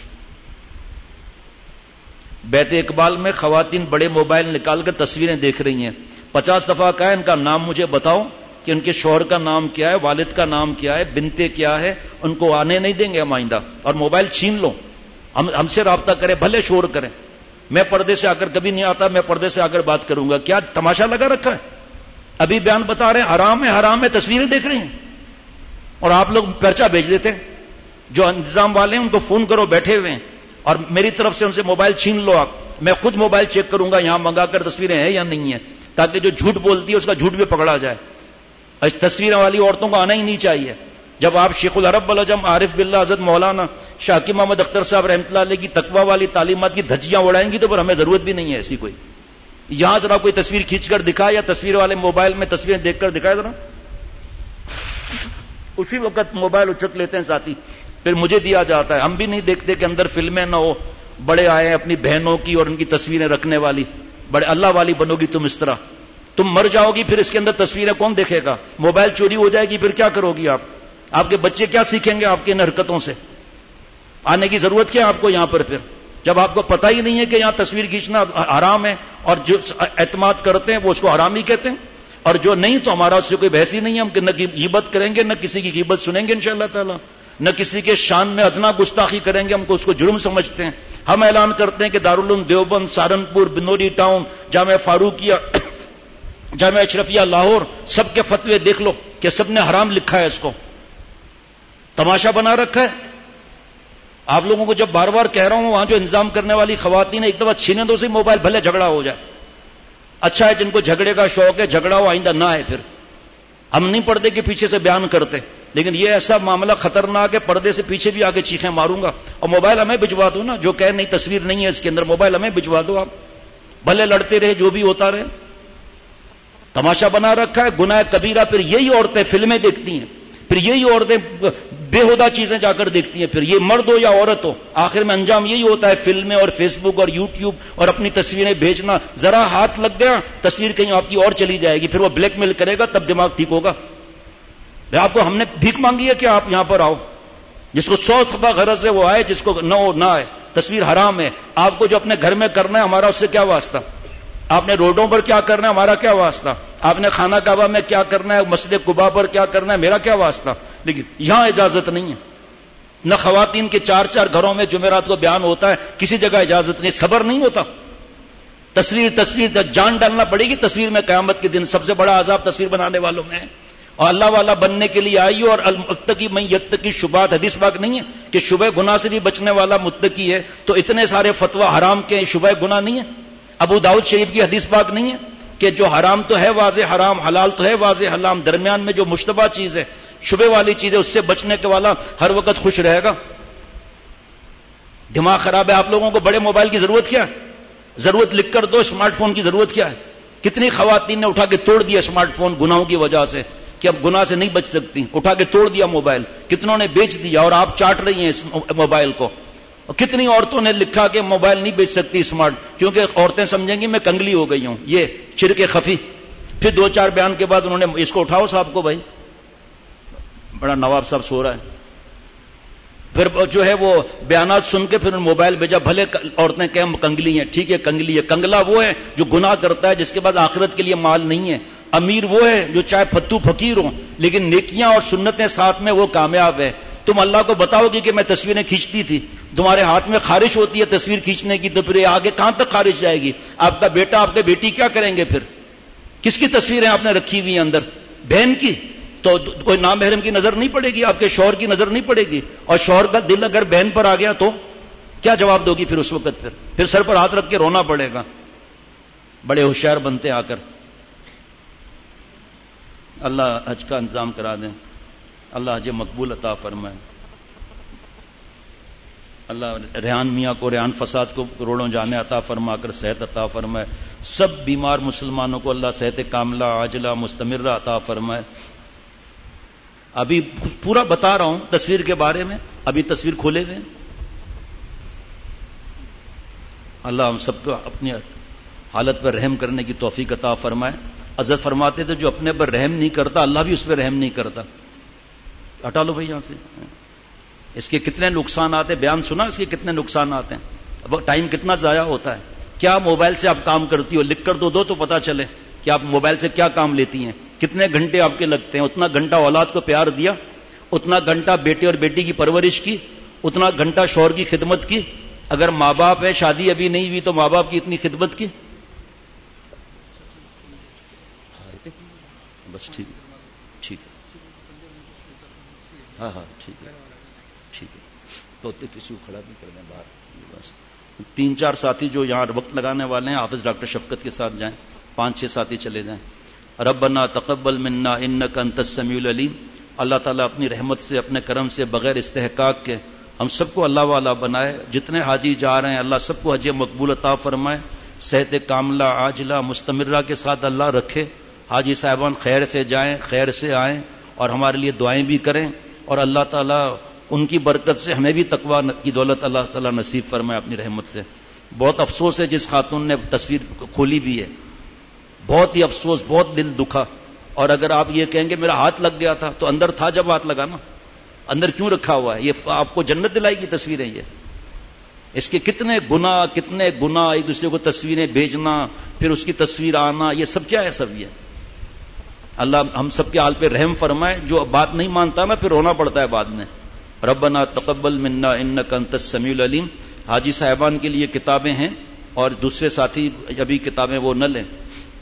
بیت اقبال میں خواتین بڑے موبائل نکال کر تصویریں دیکھ رہی ہیں. 50 دفعہ کہا ان کا نام مجھے بتاؤ کہ ان کے شوہر کا نام کیا ہے, والد کا نام کیا ہے, بنتے کیا ہے, ان کو آنے نہیں دیں گے ہم آئندہ, اور موبائل چھین لو, ہم سے رابطہ کریں, بھلے شور کریں. میں پردے سے آ کر کبھی نہیں آتا, میں پردے سے آ کر بات کروں گا. کیا تماشا لگا رکھا ہے. ابھی بیان بتا رہے ہیں حرام ہے, حرام ہے, تصویریں دیکھ رہے ہیں, اور آپ لوگ پرچہ بھیج دیتے ہیں. جو انتظام والے ہیں ان کو فون کرو, بیٹھے ہوئے ہیں, اور میری طرف سے ان سے موبائل چھین لو آپ, میں خود موبائل چیک کروں گا یہاں منگا کر تصویریں ہیں یا نہیں ہیں, تاکہ جو جھوٹ بولتی ہے اس کا جھوٹ بھی پکڑا جائے. تصویریں والی عورتوں کو آنا ہی نہیں چاہیے. جب آپ شیخ العرب العجم عارف باللہ حضرت مولانا شاکی محمد اختر صاحب رحمۃ اللہ علیہ کی تقوی والی تعلیمات کی دھجیاں اڑائیں گی تو پھر ہمیں ضرورت بھی نہیں ہے ایسی کوئی. یہاں ذرا کوئی تصویر کھینچ کر دکھائے, یا تصویر والے موبائل میں تصویریں دیکھ کر دکھائے ذرا, اسی وقت موبائل اچک لیتے ہیں ساتھی, پھر مجھے دیا جاتا ہے. ہم بھی نہیں دیکھتے کہ اندر فلمیں نہ ہو. بڑے آئے ہیں اپنی بہنوں کی اور ان کی تصویریں رکھنے والی, بڑے اللہ والی بنو گی تم اس طرح, تم مر جاؤ گی پھر اس کے اندر تصویریں کون دیکھے گا. موبائل چوری ہو جائے گی پھر کیا کرو گی آپ, آپ کے بچے کیا سیکھیں گے آپ کی ان حرکتوں سے. آنے کی ضرورت کیا آپ کو یہاں پر, پھر جب آپ کو پتہ ہی نہیں ہے کہ یہاں تصویر کھینچنا حرام ہے, اور جو اعتماد کرتے ہیں وہ اس کو حرام ہی کہتے ہیں, اور جو نہیں تو ہمارا اس سے کوئی بحث ہی نہیں ہے. ہم نہ غیبت کریں گے, نہ کسی کی غیبت سنیں گے انشاءاللہ تعالی, نہ کسی کے شان میں ادنا گستاخی کریں گے, ہم کو اس کو جرم سمجھتے ہیں. ہم اعلان کرتے ہیں کہ دارالعلوم دیوبند, سہارنپور, بنوری ٹاؤن, جامعہ فاروقیہ, جامعہ اشرفیہ لاہور, سب کے فتوے دیکھ لو کہ سب نے حرام لکھا ہے, اس کو تماشا بنا رکھا ہے. آپ لوگوں کو جب بار بار کہہ رہا ہوں, وہاں جو انتظام کرنے والی خواتین ایک دفعہ چھینے دو سے موبائل, بھلے جھگڑا ہو جائے. اچھا ہے جن کو جھگڑے کا شوق ہے, جھگڑا ہو, آئندہ نہ ہے. پھر ہم نہیں پردے کے پیچھے سے بیان کرتے, لیکن یہ ایسا معاملہ خطرناک ہے, پردے سے پیچھے بھی آگے چیخیں ماروں گا. اور موبائل ہمیں بھجوا دو نا, جو کہ نہیں تصویر نہیں ہے اس کے اندر, موبائل ہمیں بھجوا دو آپ, بھلے لڑتے رہے, جو بھی ہوتا رہے. تماشا بنا رکھا ہے, گناہ کبیرہ. پھر یہی عورتیں فلمیں دیکھتی ہیں, پھر یہی عورتیں بےہودہ چیزیں جا کر دیکھتی ہیں, پھر یہ مرد ہو یا عورت ہو, آخر میں انجام یہی ہوتا ہے, فلمیں اور فیس بک اور یوٹیوب اور اپنی تصویریں بھیجنا. ذرا ہاتھ لگ گیا, تصویر کہیں آپ کی اور چلی جائے گی, پھر وہ بلیک میل کرے گا, تب دماغ ٹھیک ہوگا. آپ کو ہم نے بھیک مانگی ہے کہ آپ یہاں پر آؤ, جس کو 100 دفعہ غرض ہے وہ آئے, جس کو نہ ہو نہ آئے. تصویر حرام ہے. آپ کو جو اپنے گھر میں کرنا ہے ہمارا اس سے کیا واسطہ, آپ نے روڈوں پر کیا کرنا ہے ہمارا کیا واسطہ, آپ نے خانہ کعبہ میں کیا کرنا ہے, مسجد قباء پر کیا کرنا ہے, میرا کیا واسطہ. لیکن یہاں اجازت نہیں ہے. نہ خواتین کے 4 گھروں میں جمعرات کو بیان ہوتا ہے, کسی جگہ اجازت نہیں, صبر نہیں ہوتا. تصویر جان ڈالنا پڑے گی تصویر میں, قیامت کے دن سب سے بڑا عذاب تصویر بنانے والوں میں ہے. اور اللہ والا بننے کے لیے آئی اور المتقی من یتقی شبہات حدیث پاک نہیں ہے کہ شبہ گناہ سے بھی بچنے والا متقی ہے؟ تو اتنے سارے فتویٰ حرام کے شبہ گناہ نہیں ہے؟ ابو داؤد شریف کی حدیث پاک نہیں ہے کہ جو حرام تو ہے واضح حرام، حلال تو ہے واضح حرام، درمیان میں جو مشتبہ چیز ہے، شبہ والی چیز ہے، اس سے بچنے کے والا ہر وقت خوش رہے گا؟ دماغ خراب ہے آپ لوگوں کو؟ بڑے موبائل کی ضرورت کیا ہے؟ ضرورت لکھ کر دو، اسمارٹ فون کی ضرورت کیا ہے؟ کتنی خواتین نے اٹھا کے توڑ دیا اسمارٹ فون گناہوں کی وجہ سے کہ اب گناہ سے نہیں بچ سکتی، اٹھا کے توڑ دیا موبائل، کتنوں نے بیچ دیا اور آپ چاٹ رہی ہیں اس موبائل کو. اور کتنی عورتوں نے لکھا کہ موبائل نہیں بیچ سکتی اسمارٹ، کیونکہ عورتیں سمجھیں گی میں کنگلی ہو گئی ہوں. یہ شرک خفی. پھر 2-4 بیان کے بعد انہوں نے اس کو اٹھاؤ صاحب کو، بھائی بڑا نواب صاحب سو رہا ہے. پھر جو ہے وہ بیانات سن کے پھر موبائل بھیجا. بھلے عورتیں کہیں کنگلی ہیں، ٹھیک ہے کنگلی ہے. کنگلا وہ ہے جو گناہ کرتا ہے جس کے بعد آخرت کے لیے مال نہیں ہے. امیر وہ ہے جو چاہے پھتو فقیر ہوں لیکن نیکیاں اور سنتیں ساتھ میں وہ کامیاب ہے. تم اللہ کو بتاؤ گی کہ میں تصویریں کھینچتی تھی، تمہارے ہاتھ میں خارش ہوتی ہے تصویر کھینچنے کی، تو پھر آگے کہاں تک خارش جائے گی؟ آپ کا بیٹا آپ کے بیٹی کیا کریں گے پھر؟ کس کی تصویریں آپ نے رکھی ہوئی ہیں اندر؟ بہن کی؟ تو کوئی نامحرم کی نظر نہیں پڑے گی، آپ کے شوہر کی نظر نہیں پڑے گی. اور شوہر کا دل اگر بہن پر آ گیا تو کیا جواب دو گی پھر اس وقت؟ پھر سر پر ہاتھ رکھ کے رونا پڑے گا. بڑے ہوشیار بنتے آ کر. اللہ حج کا انتظام کرا دیں، اللہ حج مقبول عطا فرمائے. اللہ ریحان میاں کو، ریحان فساد کو کروڑوں جامع عطا فرما کر صحت عطا فرمائے. سب بیمار مسلمانوں کو اللہ صحت کاملہ عاجلہ مستمرہ عطا فرمائے. ابھی پورا بتا رہا ہوں تصویر کے بارے میں، ابھی تصویر کھولے ہوئے. اللہ ہم سب کو اپنی حالت پر رحم کرنے کی توفیق عطا فرمائے. حضرت فرماتے تھے جو اپنے پر رحم نہیں کرتا اللہ بھی اس پہ رحم نہیں کرتا. ہٹا لو بھائی یہاں سے. اس کے کتنے نقصانات ہیں، بیان سنا اس کے کتنے نقصانات ہیں. اب ٹائم کتنا ضائع ہوتا ہے. کیا موبائل سے آپ کام کرتی ہو؟ لکھ کر دو تو پتا چلے کہ آپ موبائل سے کیا کام لیتی ہیں. کتنے گھنٹے آپ کے لگتے ہیں؟ اتنا گھنٹہ اولاد کو پیار دیا، اتنا گھنٹہ بیٹے اور بیٹی کی پرورش کی، اتنا گھنٹہ شوہر کی خدمت کی. اگر ماں باپ ہے، شادی ابھی نہیں ہوئی، تو ماں باپ کی اتنی خدمت کی. بس ٹھیک ٹھیک ہاں ٹھیک ہے ٹھیک ہے. تو کسی کو کھڑا بھی کر دیں باہر. بس 3-4 ساتھی جو یہاں وقت لگانے والے ہیں حافظ ڈاکٹر شفقت کے ساتھ جائیں. 5-6 ساتھی چلے جائیں. ربنا تقبل منا انک انت السمیع العلیم. اللہ تعالیٰ اپنی رحمت سے، اپنے کرم سے، بغیر استحقاق کے ہم سب کو اللہ والا بنائے. جتنے حاجی جا رہے ہیں اللہ سب کو حج مقبول عطا فرمائے. صحت کاملہ عاجلہ مستمرہ کے ساتھ اللہ رکھے. حاجی صاحبان خیر سے جائیں، خیر سے آئیں اور ہمارے لیے دعائیں بھی کریں. اور اللہ تعالیٰ ان کی برکت سے ہمیں بھی تقویٰ کی دولت اللہ تعالیٰ نصیب فرمائے اپنی رحمت سے. بہت افسوس ہے جس خاتون نے تصویر کھولی بھی ہے، بہت ہی افسوس، بہت دل دکھا. اور اگر آپ یہ کہیں گے میرا ہاتھ لگ گیا تھا، تو اندر تھا جب ہاتھ لگانا، اندر کیوں رکھا ہوا ہے؟ یہ آپ کو جنت دلائی کی تصویریں. یہ اس کے کتنے گناہ، ایک دوسرے کو تصویریں بھیجنا، پھر اس کی تصویر آنا، یہ سب کیا ہے؟ سب یہ اللہ ہم سب کے حال پہ رحم فرمائے. جو بات نہیں مانتا نا پھر رونا پڑتا ہے بعد میں. ربنا تقبل منا انک انت السمیع العلیم. حاجی صاحبان کے لیے کتابیں ہیں اور دوسرے ساتھی ابھی کتابیں وہ نہ لیں.